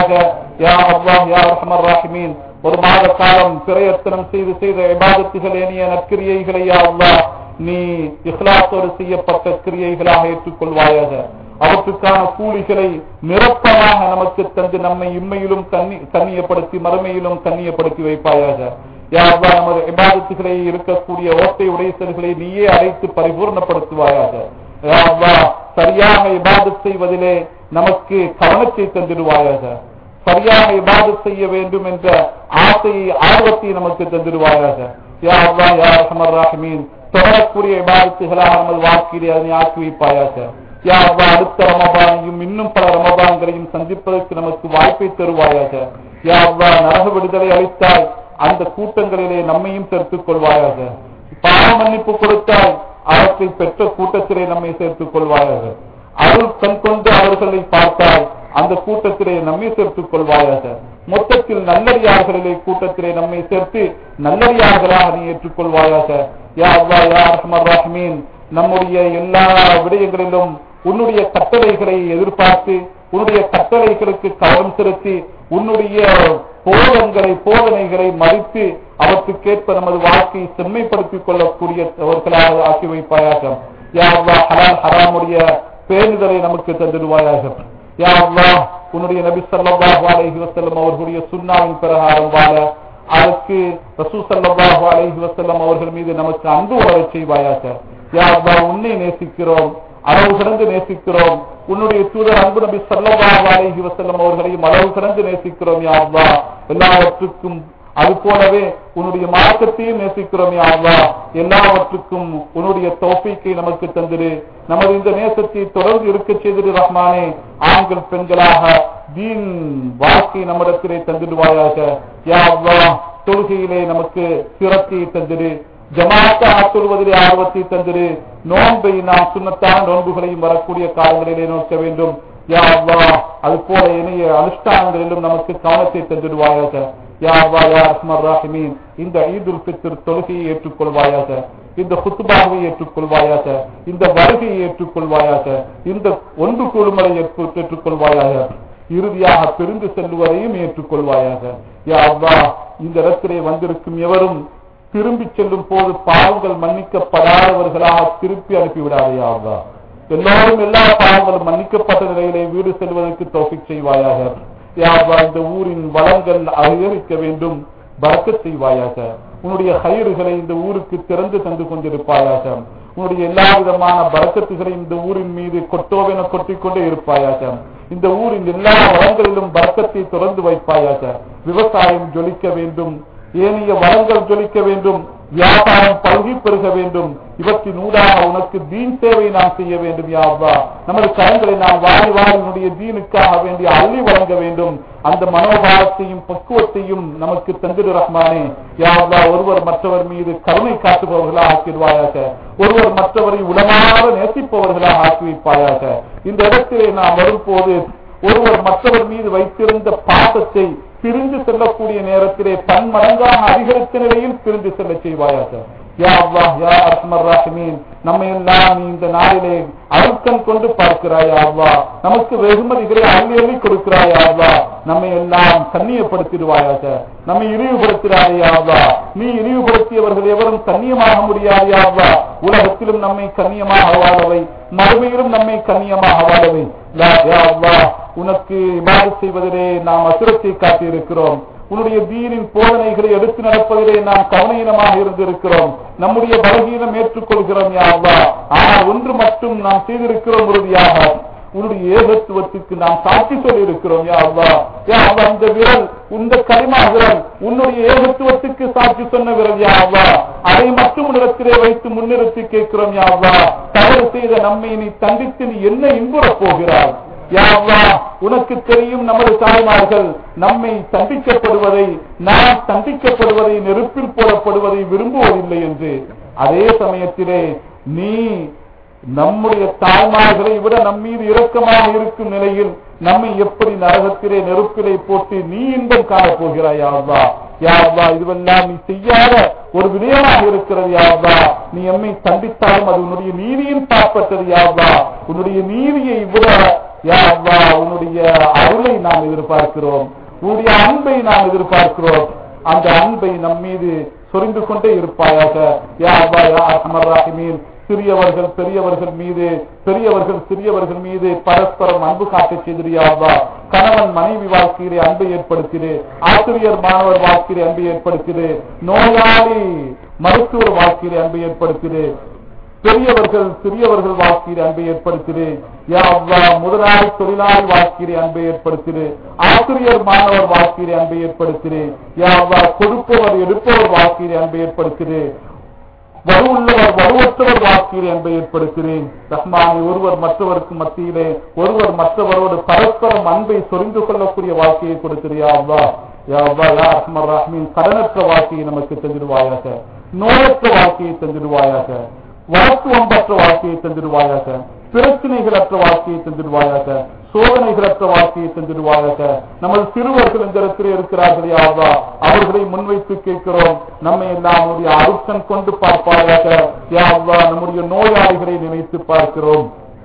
யா அல்லாஹ் யா அர்ஹமர் ராஹிமீன் ஒரு மாத காலம் பிரயத்தனம் செய்த இபாதத்துகள் ஏனைய நற்கிரியைகளை யா அல்லாஹ் நீ இஹ்லாஸோடு செய்யப்பட்ட கிரியைகளாக ஏற்றுக்கொள்வாயாக. அவற்றுக்கான கூலிகளை நிரப்பமாக நமக்கு தந்து நம்மை இம்மையிலும் கண்ணியப்படுத்தி மறுமையிலும் கண்ணியப்படுத்தி வைப்பாயாக. யா அல்லாஹ் நமது இபாதத்துகளை இருக்கக்கூடிய ஓட்டை உடைசல்களை நீயே அழைத்து பரிபூர்ணப்படுத்துவாயாக. யா அல்லாஹ் சரியாக இபாதத் செய்வதிலே நமக்கு கவனத்தை தந்திடுவாயாக. சரியாக இபாதத் செய்ய வேண்டும் என்ற ஆசையை ஆர்வத்தை நமக்கு தந்திடுவாயாக. யா அல்லாஹ் யா அர்ஹமர் ராஹிமீன் தொடரக்கூடிய இபாதத்துகளாக நமது வாழ்க்கையிலே அதனை ஆக்கி வைப்பாயாக. யா அல்லாஹ் அடுத்த ரமபானையும் இன்னும் பல ரமபான்களையும் சந்திப்பதற்கு நமக்கு வாய்ப்பை தருவாயாக. யா அல்லாஹ் நரக விடுதலை அளித்தால் அந்த கூட்டங்களிலே நம்மையும் சேர்த்துக் கொள்வாயாக. பாவ மன்னிப்பு கொடுத்தால் அவற்றை பெற்ற கூட்டத்திலே நம்மை சேர்த்துக் கொள்வாயாக. அருள் கண் கொண்டு அவர்களை பார்த்தால் அந்த கூட்டத்திலே நம்மை சேர்த்துக் கொள்வாயாக. மொத்தத்தில் நல்லடியார்களிலே கூட்டத்திலே நம்மை சேர்த்து நல்லடியார்களாக நீ ஏற்றுக்கொள்வாயாக. யா அல்லாஹ் யா அர்ஹமர் ராஹிமீன் நம்முடைய எல்லா விடயங்களிலும் உன்னுடைய கட்டளைகளை எதிர்பார்த்து உன்னுடைய கட்டளைகளுக்கு கவனம் செலுத்தி உன்னுடைய போதனைகளை மதித்து அவற்றுக்கேற்ப நமது வாழ்க்கையை செம்மைப்படுத்திக் கொள்ளக்கூடியவர்களாக ஆக்கி வைப்பாயாக. யா அல்லாஹ் ஹலால் ஹராமுடைய பேணுதலை நமக்கு தந்திடுவாயாக. யா அல்லாஹ் உன்னுடைய நபி ஸல்லல்லாஹு அலைஹி வஸல்லம் அவர்களுடைய சுன்னாவின் பிரகாரம் வாழ அதற்கு ரசூல் ஸல்லல்லாஹு அலைஹி வஸல்லம் அவர்கள் மீது நமக்கு அன்பு வளரச் செய்வாயாக. யா அல்லாஹ் உன்னை நேசிக்கிறோம், அளவு கடந்து நேசிக்கிறோம். உன்னுடைய தூதர் அன்பு நபி ஸல்லல்லாஹு அலைஹி வஸல்லம் அவர்களையும் அளவு கடந்து நேசிக்கிறோம். யா அல்லாஹ் எல்லாவற்றுக்கும் அது போலவே உன்னுடைய மார்க்கத்தையும் நேசிக்கிறோம். யா அல்லாஹ் எல்லாவற்றுக்கும் உன்னுடைய தௌஃபீக்கை நமக்கு தந்திரு. நமது இந்த நேசத்தை தொடர்ந்து இருக்க செய்திரு ரஹ்மானே. ஆண்கள் பெண்களாக தீன் வாழ்க்கை நம்மிடத்திலே தந்திடுவாயாக. யா அல்லாஹ் தொழுகையிலே நமக்கு சிரத்தை தந்திரு, ஜமாத்தாக தொழுவதிலே ஆர்வத்தை தந்திரு. நோன்பை நாம் சுன்னத்தான நோன்புகளையும் வரக்கூடிய காலங்களிலே நோக்க வேண்டும். யா அல்லாஹ் அது போல இணைய அனுஷ்டானங்களிலும் நமக்கு கவனத்தை தந்திடுவாயாக. யா அல்லாஹ் யா அர்ஹமர் ராஹிமீன் இந்த ஈதுல் ஃபித்ர் தொழுகையை ஏற்றுக்கொள்வாயாக. இந்த குத்பாவை ஏற்றுக்கொள்வாயாக. இந்த வருகையை ஏற்றுக்கொள்வாயாக. இந்த ஒன்று கூடுமலை ஏற்றுக்கொள்வாயாக. இறுதியாக பிரிந்து செல்வதையும் ஏற்றுக்கொள்வாயாக. யா அல்லாஹ் இந்த இடத்திலே வந்திருக்கும் எவரும் திரும்பி செல்லும் போது பாவங்கள் மன்னிக்கப்படாதவர்களாக திருப்பி அனுப்பிவிடாதே. யா அல்லாஹ் எல்லாரும் எல்லா பாவங்களும் மன்னிக்கப்பட்ட நிலையிலே வீடு செல்வதற்கு தௌஃபீக் செய்வாயாக. யா அல்லாஹ் இந்த ஊரின் வளங்கள் அதிகரிக்க வேண்டும், பரக்கத் செய்வாயாக. உன்னுடைய கயிறுகளை இந்த ஊருக்கு திறந்து தந்து கொண்டிருப்பாயாக. உன்னுடைய எல்லா விதமான பரக்கத்துகளை இந்த ஊரின் மீது கொட்டோவென கொட்டிக்கொண்டே இருப்பாயாக. இந்த ஊரின் எல்லா வளங்களிலும் பரக்கத்தை தொடர்ந்து வைப்பாயாக. விவசாயம் ஜொலிக்க வேண்டும், ஏனைய வளங்கள் ஜொலிக்க வேண்டும், வியாபாரம் பல்கி பெருக வேண்டும். இவற்றின் ஊடாக உனக்கு தீன் சேவை நாம் செய்ய வேண்டும். யா அல்லாஹ் நமது கரங்களை நாம் வாரினுடைய தீனுக்காக வேண்டிய அள்ளி வழங்க வேண்டும். அந்த மனோபாவத்தையும் பக்குவத்தையும் நமக்கு தந்திரு ரஹ்மானே. யா அல்லாஹ் ஒருவர் மற்றவர் மீது கருணை காட்டுபவர்களாக ஆக்கிடுவாயாக. ஒருவர் மற்றவரை உளமாற நேசிப்பவர்களாக ஆக்கி வைப்பாயாக. இந்த இடத்திலே நாம் வரும்போது ஒருவர் மற்றவர் மீது வைத்திருந்த பாசத்தை பிரிந்து செல்லக்கூடிய நேரத்திலே பன்மடங்காக அதிகரித்த நிலையில் பிரிந்து செல்ல செய்வாயாக. யா அல்லாஹ் யா அர்ஹமர் ராஹிமீன் நம்மை எல்லாம் நீ இந்த நாளிலே அழுக்கம் கொண்டு பார்க்கிறாயா அல்லாஹ். நமக்கு வெகுமதிகளை அள்ளி அள்ளி கொடுக்கிறாயா அல்லாஹ். நம்மை எல்லாம் கண்ணியப்படுத்திடுவாயாக. நம்மை இழிவுபடுத்தினாயா அல்லாஹ். நீ இழிவுபடுத்தியவர்கள் எவரும் கண்ணியமாக முடியாதா அல்லாஹ். உலகத்திலும் நம்மை கண்ணியமாக வாழவை, மறுமையிலும் நம்மை கண்ணியமாக வாழவை. யா அல்லாஹ் உனக்கு இபாதத் செய்வதிலே நாம் அசுரத்தை காட்டியிருக்கிறோம். உன்னுடைய தீனின் போதனைகளை எடுத்து நடப்பதிலே நாம் கவனீனமாக இருந்திருக்கிறோம். நம்முடைய பலகீனம் ஏற்றுக்கொள்கிறோம் யா அல்லாஹ். ஆனால் ஒன்று மட்டும் நாம் செய்திருக்கிறோம், உறுதியாக உன்னுடைய ஏகத்துவத்துக்கு நாம் சாட்சி சொல்லி இருக்கிறோம் யா அல்லாஹ். யா அல்லாஹ் இந்த விரல், இந்த கலிமா விரல் உன்னுடைய ஏகத்துவத்துக்கு சாட்சி சொன்ன விரல் யா அல்லாஹ். அதை மட்டும் உன்னிடத்திலே வைத்து முன்னிறுத்தி கேட்கிறோம் யா அல்லாஹ். தவறு செய்த நம்மை நீ தண்டித்து நீ என்ன இன்புறப் போகிறாய் யா அல்லாஹ். உனக்கு தெரியும் நமது தாய்மார்கள் நம்மை தண்டிக்கப்படுவதை, நாம் தண்டிக்கப்படுவதை, நெருப்பில் போடப்படுவதை விரும்புவதில்லை என்று. அதே சமயத்திலே நீ நம்முடைய தாய்மார்களை விட நம்மீது இரக்கமாக இருக்கும் நிலையில் நம்மை எப்படி நரகத்திலே நெருப்பிலை போட்டு நீ இன்பம் காணப் போகிறாய் யா அல்லாஹ். யா அல்லாஹ் இதுவெல்லாம் நீ செய்யாத ஒரு விடயமாக இருக்கிறது யா அல்லாஹ். நீ எம்மை தண்டித்தாலும் அது உன்னுடைய நீதியின் பாற்பட்டது யா அல்லாஹ். உன்னுடைய நீதியை விட யா அல்லாஹ் உன்னுடைய அருளை நாம் எதிர்பார்க்கிறோம். உன்னுடைய அன்பை நாம் எதிர்பார்க்கிறோம். அந்த அன்பை நம் மீது சொரிந்து கொண்டே இருப்பாயாக. யா அல்லாஹ் யா அர்ஹமர் ராஹிமீன். சிறியவர்கள் பெரியவர்கள் மீது, பெரியவர்கள் சிறியவர்கள் மீது பரஸ்பரம் அன்பு காட்ட செய்தியா அல்லாஹ். கணவன் மனைவி வாழ்க்கையிலே அன்பை ஏற்படுத்திடு, ஆசிரியர் மாணவர் வாழ்க்கையிலே அன்பை ஏற்படுத்திடு, நோயாளி மருத்துவர் வாழ்க்கையிலே அன்பை ஏற்படுத்திடு, பெரியவர்கள் சிறியவர்கள் வாழ்க்கையிலே அன்பை ஏற்படுத்திடு. யா அல்லாஹ் முதலாளி தொழிலாளி வாழ்க்கையிலே அன்பை ஏற்படுத்திடு, ஆசிரியர் மாணவர் வாழ்க்கையிலே அன்பை ஏற்படுத்திடு. யா அல்லாஹ் கொடுப்பவர் எடுப்பவர் வாழ்க்கையிலே அன்பை ஏற்படுத்திடு, வலுவுள்ளவர் வலுவற்றவர் வாழ்க்கையிலே அன்பை ஏற்படுத்தினேன். ரஹ்மானே, ஒருவர் மற்றவருக்கு மத்தியிலே ஒருவர் மற்றவரோடு பரஸ்பரம் அன்பை சொரிந்து கொள்ளக்கூடிய வாழ்க்கையை கொடுத்தியா அல்லாஹ். யா அல்லாஹ் யா அர்ஹமர் ராஹிமீன். கடனற்ற வாழ்க்கையை நமக்கு தந்திடுவாயாக, நோயற்ற வாழ்க்கையை தந்திடுவாயாக, வழக்குவம்பற்ற வாழ்க்கையை தந்திடுவாயாக, பிரச்சனைகளற்ற வாழ்க்கையை தந்திடுவாயாக, சோதனைகளற்ற வாழ்க்கையை தந்திடுவாயாக. நமது சிறுவர்கள் இந்த இடத்திலே இருக்கிறார்கள் யா அல்லாஹ், அவர்களை முன்வைத்து கேட்கிறோம். நம்மை எல்லாம் உடைய அருட்சன் கொண்டு பார்ப்பாயாக. யா அல்லாஹ் நம்முடைய நோயாளிகளை நினைத்து பார்க்கிறோம்.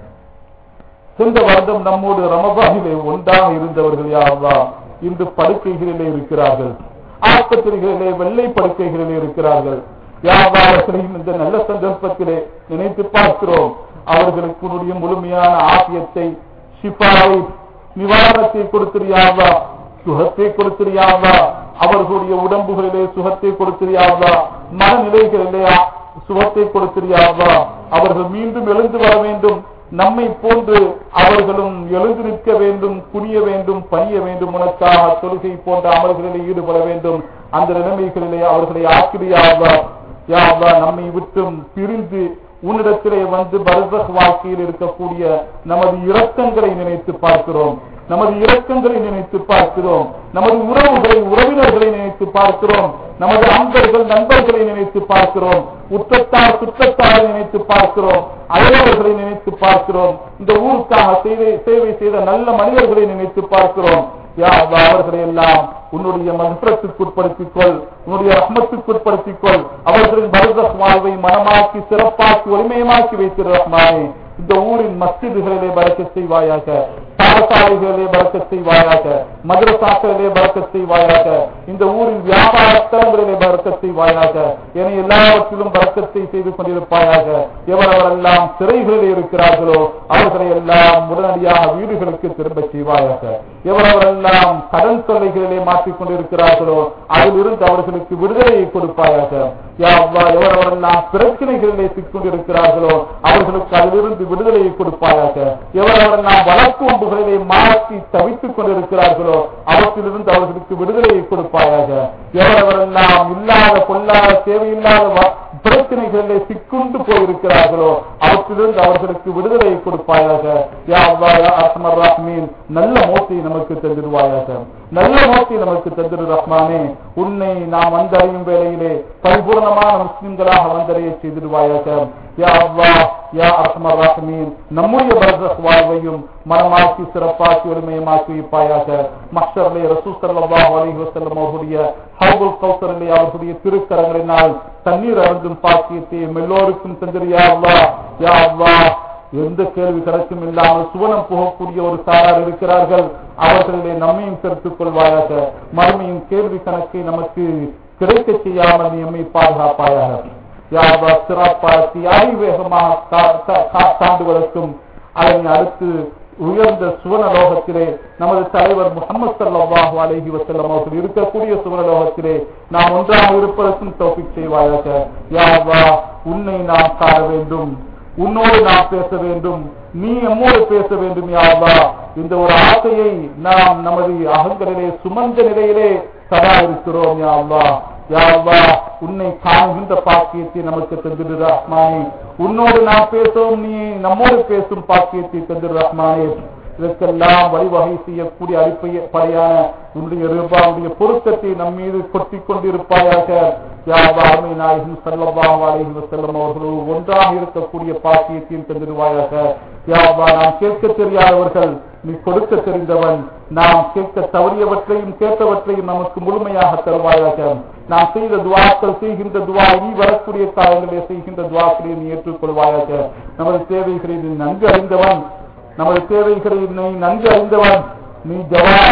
சென்ற வருடம் நம்மோடு ரமபானிலே ஒன்றாக இருந்தவர்கள் யா அல்லாஹ் இன்று படுக்கைகளிலே இருக்கிறார்கள், ஆஸ்பத்திரிகளிலே வெள்ளை படுக்கைகளிலே இருக்கிறார்கள். யா அல்லாஹ் அவர்களையும் இந்த நல்ல சந்தர்ப்பத்திலே நினைத்து பார்க்கிறோம். அவர்களுக்கு உன்னுடைய முழுமையான ஆசியத்தை, ஷிஃபாவை, நிவாரணத்தை கொடுத்திரியாவா, சுகத்தை கொடுத்திரியாவா, அவர்களுடைய உடம்புகளிலே சுகத்தை கொடுத்திரியாவா, மனநிலைகளிலே சுகத்தை கொடுத்திரியாவா. அவர்கள் மீண்டும் எழுந்து வர வேண்டும், நம்மை போன்று அவர்களும் எழுந்து நிற்க வேண்டும், குனிய வேண்டும், பணிய வேண்டும், உனக்காக தொழுகை போன்ற அமல்களிலே ஈடுபட வேண்டும். அந்த நிலைமைகளிலே அவர்களை ஆக்கிரியாவா. யா அல்லாஹ் நம்மை விட்டும் பிரிந்து உன்னிடத்திலே வந்து பர்ஸக் வாழ்க்கையில் இருக்கக்கூடிய நமது இரக்கங்களை நினைத்து பார்க்கிறோம், நமது இரக்கங்களை நினைத்து பார்க்கிறோம், நமது உறவுகளை உறவினர்களை நினைத்து பார்க்கிறோம், நமது அன்பர்கள் நண்பர்களை நினைத்து பார்க்கிறோம், உற்றத்தார் சுற்றத்தாரை நினைத்து பார்க்கிறோம், அயலவர்களை நினைத்து பார்க்கிறோம், இந்த ஊருக்காக சேவை செய்த நல்ல மனிதர்களை நினைத்து பார்க்கிறோம். யா அல்லாஹ் அவர்களை எல்லாம் உன்னுடைய மகரத்துக்குட்படுத்திக் கொள், உன்னுடைய ரஹ்மத்துக்குட்படுத்திக் கொள். அவர்களின் பர்ஸக் வாழ்வை மனமாக்கி சிறப்பாக்கி ஒளிமயமாக்கி வைத்திரு ரஹ்மானே. இந்த ஊரின் மஸ்ஜிதுகளிலே பரக்கத் செய்வாயாக, பாடசாலைகளிலே பரக்கத் செய்வாயாக, மதரசாக்களிலே பரக்கத் செய்வாயாக, இந்த ஊரின் வியாபார ஸ்தலங்களிலே பரக்கத் செய்வாயாக, என எல்லாவற்றிலும் பரக்கத்தை செய்து கொண்டிருப்பாயாக. எவரெல்லாம் சிறைகளிலே இருக்கிறார்களோ அவர்களை எல்லாம் உடனடியாக வீடுகளுக்கு திரும்ப செய்வாயாக. எவரெல்லாம் கடன் தொல்லைகளிலே மாற்றிக் கொண்டிருக்கிறார்களோ அதிலிருந்து அவர்களுக்கு விடுதலையை கொடுப்பாயாக. யா அல்லாஹ் எவரெல்லாம் பிரச்சனைகளிலே சிக்கொண்டிருக்கிறார்களோ அவர்களுக்கு அதிலிருந்து விடுதலையை கொடுப்பாயாக. எவரெல்லாம் வழக்கு ஒன்றுகளிலே மாற்றி தவித்துக் கொண்டிருக்கிறார்களோ அவற்றிலிருந்து அவர்களுக்கு விடுதலையை கொடுப்பாயாக. எவரெல்லாம் இல்லாத பொல்லாத தேவையில்லாத பிரச்சனைகளிலே சிக்குண்டு போயிருக்கிறார்களோ அவற்றிலிருந்து அவர்களுக்கு விடுதலையை கொடுப்பாயாக. யா அல்லாஹ் யா அர்ஹமர் ராஹிமீன். நல்ல மௌத்தை நமக்கு தந்திடுவாயாக, நல்ல மௌத்தை நமக்கு தந்திரு ரஹ்மானே. உன்னை நாம் வந்தடையும் வேளையிலே பரிபூர்ணமான முஸ்லிம்களாக வந்தடைய செய்திடுவாயாக. யா அல்லாஹ் யா அர்ஹமர் ராஹிமீன். நம்முடைய பர்ஸக் வாழ்வையும் மனமாக்கி சிறப்பாக்கி ஒளிமயமாக்கி வைப்பாயாக. மஹ்ஷரிலே ரசூல் ஸல்லல்லாஹு அலைஹி வஸல்லம் அவர்களுடைய ஹவ்லுல் கௌஸரிலே அவர்களுடைய திருக்கரங்களினால் தண்ணீர் அருந்தும் பாக்கியத்தை எல்லோருக்கும் தந்திரு யா அல்லாஹ். யா அல்லாஹ் எந்த கேள்வி கணக்கும் இல்லாமல் சுவனம் போகக்கூடிய ஒரு சாரார் இருக்கிறார்கள், அவர்களிலே நம்மையும் சேர்த்துக் கொள்வாயாக. மறுமையும் கேள்வி கணக்கை நமக்கு கிடைக்க செய்யாமல் நீ நம்மை பாதுகாப்பாயாக. யா அல்லாஹ் சிறப்பாக்கி அதிவேகமாக தாண்டுவதற்கும் அதனை அடுத்து உயர்ந்த சுவனலோகத்திலே நமது தலைவர் முஹம்மது ஸல்லல்லாஹு அலைஹி வஸல்லம் அவர்கள் இருக்கக்கூடிய சுவனலோகத்திலே நாம் ஒன்றாக இருப்பதற்கும் தௌஃபீக் செய்வாயாக. யா அல்லாஹ் உன்னை நாம் காண வேண்டும், உன்னோடு நாம் பேச வேண்டும், நீ நம்மோடு பேச வேண்டும். யா அல்லாஹ் இந்த ஒரு ஆசையை நாம் நமது அகங்களிலே சுமந்த நிலையிலே சதா இருக்கிறோம். யா அல்லாஹ் யா அல்லாஹ் உன்னை காணுகின்ற பாக்கியத்தை நமக்கு தந்திரு ரஹ்மானே. உன்னோடு நாம் பேசுவோம், நீ நம்மோடு பேசும் பாக்கியத்தை தந்திரு ரஹ்மானே. இதற்கெல்லாம் வழிவகை செய்யக்கூடிய அடிப்படையான உன்னுடைய ரிபாவுடைய பொருத்தத்தை நம் மீது கொட்டிக் கொண்டிருப்பாயாக. யா அல்லாஹ் அருமை நாயகம் ஸல்லல்லாஹு அலைஹி வஸல்லம் அவர்களோடு ஒன்றாக இருக்கக்கூடிய பாக்கியத்தையும் தந்திருவாயாக. யா அல்லாஹ் நாம் கேட்க தெரியாதவர்கள், நீ கொடுக்க தெரிந்தவன். நாம் கேட்க தவறியவற்றையும் கேட்டவற்றையும் நமக்கு முழுமையாக தருவாயாக. நாம் செய்த துவாக்கள், செய்கின்ற துவா, நீ வரக்கூடிய காலங்களிலே செய்கின்ற துவாக்களை நீ ஏற்றுக்கொள்வாயாக. நமது தேவைகளை நீ நன்கு அறிந்தவன், நமது தேவைகளை நீ நன்கு அறிந்தவன். நீ ஜவாத்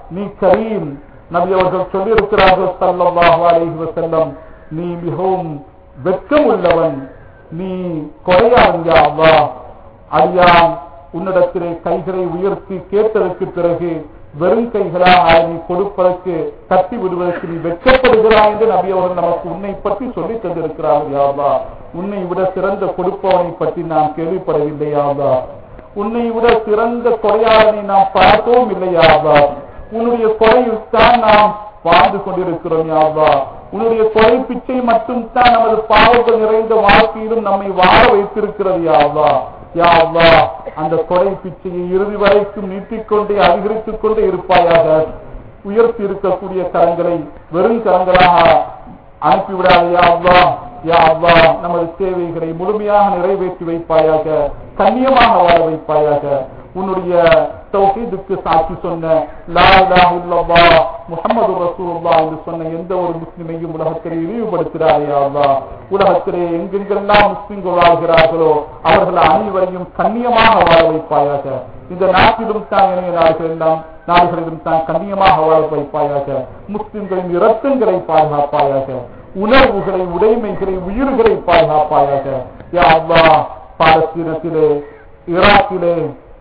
நீ கரீம். நபி அவர்கள் சொல்லியிருக்கிறார்கள் ஸல்லல்லாஹு அலைஹி வஸல்லம், நீ மிகவும் வெட்கம் உள்ளவன், நீ கொடையான் யா அல்லாஹ். அடியான் உன்னிடத்திலே கைகளை உயர்த்தி கேட்டதற்கு பிறகு வெறும் கைகளாக நீ கொடுப்பதற்கு தட்டி விடுவதற்கு நீ வெட்கப்படுகிறாய் என்று நபி அவர்கள் நமக்கு உன்னை பற்றி சொல்லி தந்திருக்கிறார்கள் யா அல்லாஹ். உன்னை விட சிறந்த கொடுப்பவனை பற்றி நாம் கேள்விப்படவில்லை யா அல்லாஹ். உன்னை விட சிறந்த கொடையாளனை நாம் பார்த்தோம் இல்லை யா அல்லாஹ். உன்னுடைய கொடையில் தான் நாம் வாழ்ந்து கொண்டிருக்கிறோம் யா அல்லாஹ். உன்னுடைய கொடை பிச்சை மட்டும் தான் நமது பாவங்கள் நிறைந்த வாழ்க்கையிலும் நம்மை வாழ வைத்திருக்கிறது யா அல்லாஹ். யா அல்லாஹ், அந்த கொடை பிச்சையை இறுதி வரைக்கும் நீட்டிக்கொண்டே அதிகரித்துக் கொண்டே இருப்பாயாக. உயர்த்தி இருக்கக்கூடிய கரங்களை வெறும் கரங்களாக அனுப்பிவிடாது யா அல்லாஹ். யா அல்லாஹ், நமது சேவைகளை முழுமையாக நிறைவேற்றி வைப்பாயாக, கண்ணியமாக வாழ வைப்பாயாக. உன்னுடைய தௌஹீதுக்கு சாட்சி சொன்ன லா இலாஹ இல்லல்லாஹ் முஹம்மது ரசூலுல்லாஹ் என்று சொன்ன எந்த ஒரு முஸ்லிமையும் உலகத்திலே இழிவுபடுத்துகிறாரே யா அல்லாஹ். உலகத்திலே எங்கெங்கெல்லாம் முஸ்லிம்கள் வாழ்கிறார்களோ அவர்கள் அனைவரையும் கண்ணியமாக வாழ வைப்பாயாக. இந்த நாட்டிலும் தான் இணைய நாடுகளிலும் தான் கண்ணியமாக வாழ வைப்பாயாக. முஸ்லிம்களின் இரத்தங்களை பாதுகாப்பாயாக, உணர்வுகளை, உடைமைகளை, உயிர்களை பாதுகாப்பாயாக. யா அல்லாஹ், பாலஸ்தீனத்திலே, ஈராக்கிலே,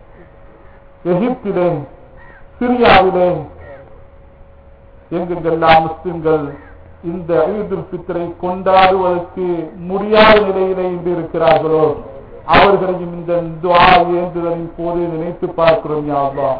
எகிப்திலே, சிரியாவிலே எங்கெங்கெல்லாம் முஸ்லிம்கள் இந்த ஈதுல் ஃபித்ரை கொண்டாடுவதற்கு முடியாத நிலையிலே இன்று இருக்கிறார்களோ அவர்களையும் இந்த துஆ ஏந்துதலின் போது நினைத்து பார்க்கிறோம் யா அல்லாஹ்.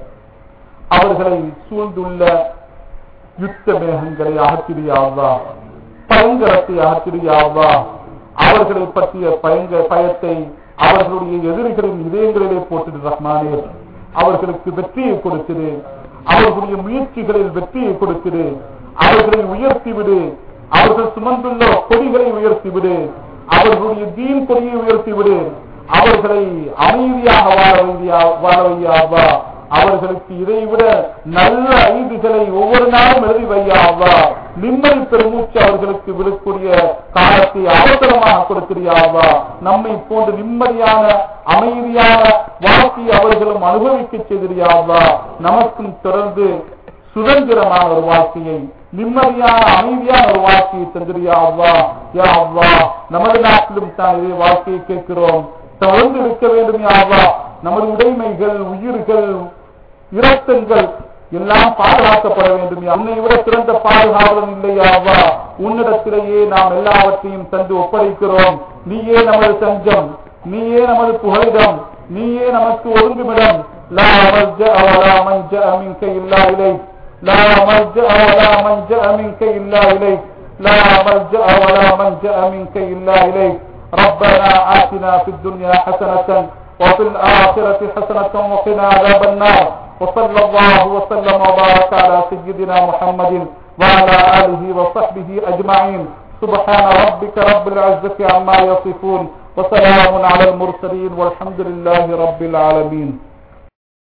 அவர்களை சூழ்ந்துள்ள யுத்த மேகங்களை அகற்றிடு யா அல்லாஹ், பயங்கரத்தை அகற்றிடு யா அல்லாஹ். அவர்களை பற்றிய பயத்தை அவர்களுடைய எதிரிகளின் இதயங்களிலே போட்டுடு ரஹ்மானே. அவர்களுக்கு வெற்றியை கொடுத்திரு, அவர்களுடைய முயற்சிகளில் வெற்றியை கொடுத்திரு, அவர்களை உயர்த்திவிடு, அவர்கள் சுமந்துள்ள கொடிகளை உயர்த்திவிடு, அவர்களுடைய தீன் கொடியை உயர்த்திவிடு, அவர்களை அமைதியாக வாழ வையாவா. அவர்களுக்கு இதைவிட நல்ல ஐதுகளை ஒவ்வொரு நாளும் எழுதி வையாவா. நிம்மதி பெருமூச்சு அவர்களுக்கு விடக்கூடிய காலத்தை அவசரமாக கொடுக்கிறியாவா. நம்மை போன்ற நிம்மதியான அமைதியான வாழ்க்கையை அவர்களும் அனுபவிக்க செய்தியாவா. நமக்கும் தொடர்ந்து சுதந்திரமான ஒரு வாழ்க்கையை, நிம்மதியான அமைதியான ஒரு வாழ்க்கையை தந்திரியாவா. யா அல்லாஹ், நமது நாட்டிலும் தான் இதே வாழ்க்கையை கேட்கிறோம். தொடர்ந்து இருக்க வேண்டும் யாவா. நமது உடைமைகள், உயிர்கள், இரத்தங்கள் எல்லாம் பாதுகாக்கப்பட வேண்டும். உன்னை விட சிறந்த பாதுகாவலன் இல்லையாவா. உன்னிடத்திலேயே நாம் எல்லாவற்றையும் தந்து ஒப்படைக்கிறோம். நீயே நமது தஞ்சம், நீயே நமது புகலிடம், நீயே நமக்கு ஒதுங்குமிடம். லா மல்ஜா வலா மன்ஜா மின்க இல்லா இலைக், லா மல்ஜா வலா மன்ஜா மின்க இல்லா இலைக், லா மல்ஜா வலா மன்ஜா மின்க இல்லா இலைக். ربنا آتنا في الدنيا حسنة وفي الآخرة حسنة وقنا عذاب النار. وصلى الله وسلم وبارك على سيدنا محمد وعلى آله وصحبه أجمعين. سبحان ربك رب العزة عما يصفون وسلام على المرسلين والحمد لله رب العالمين.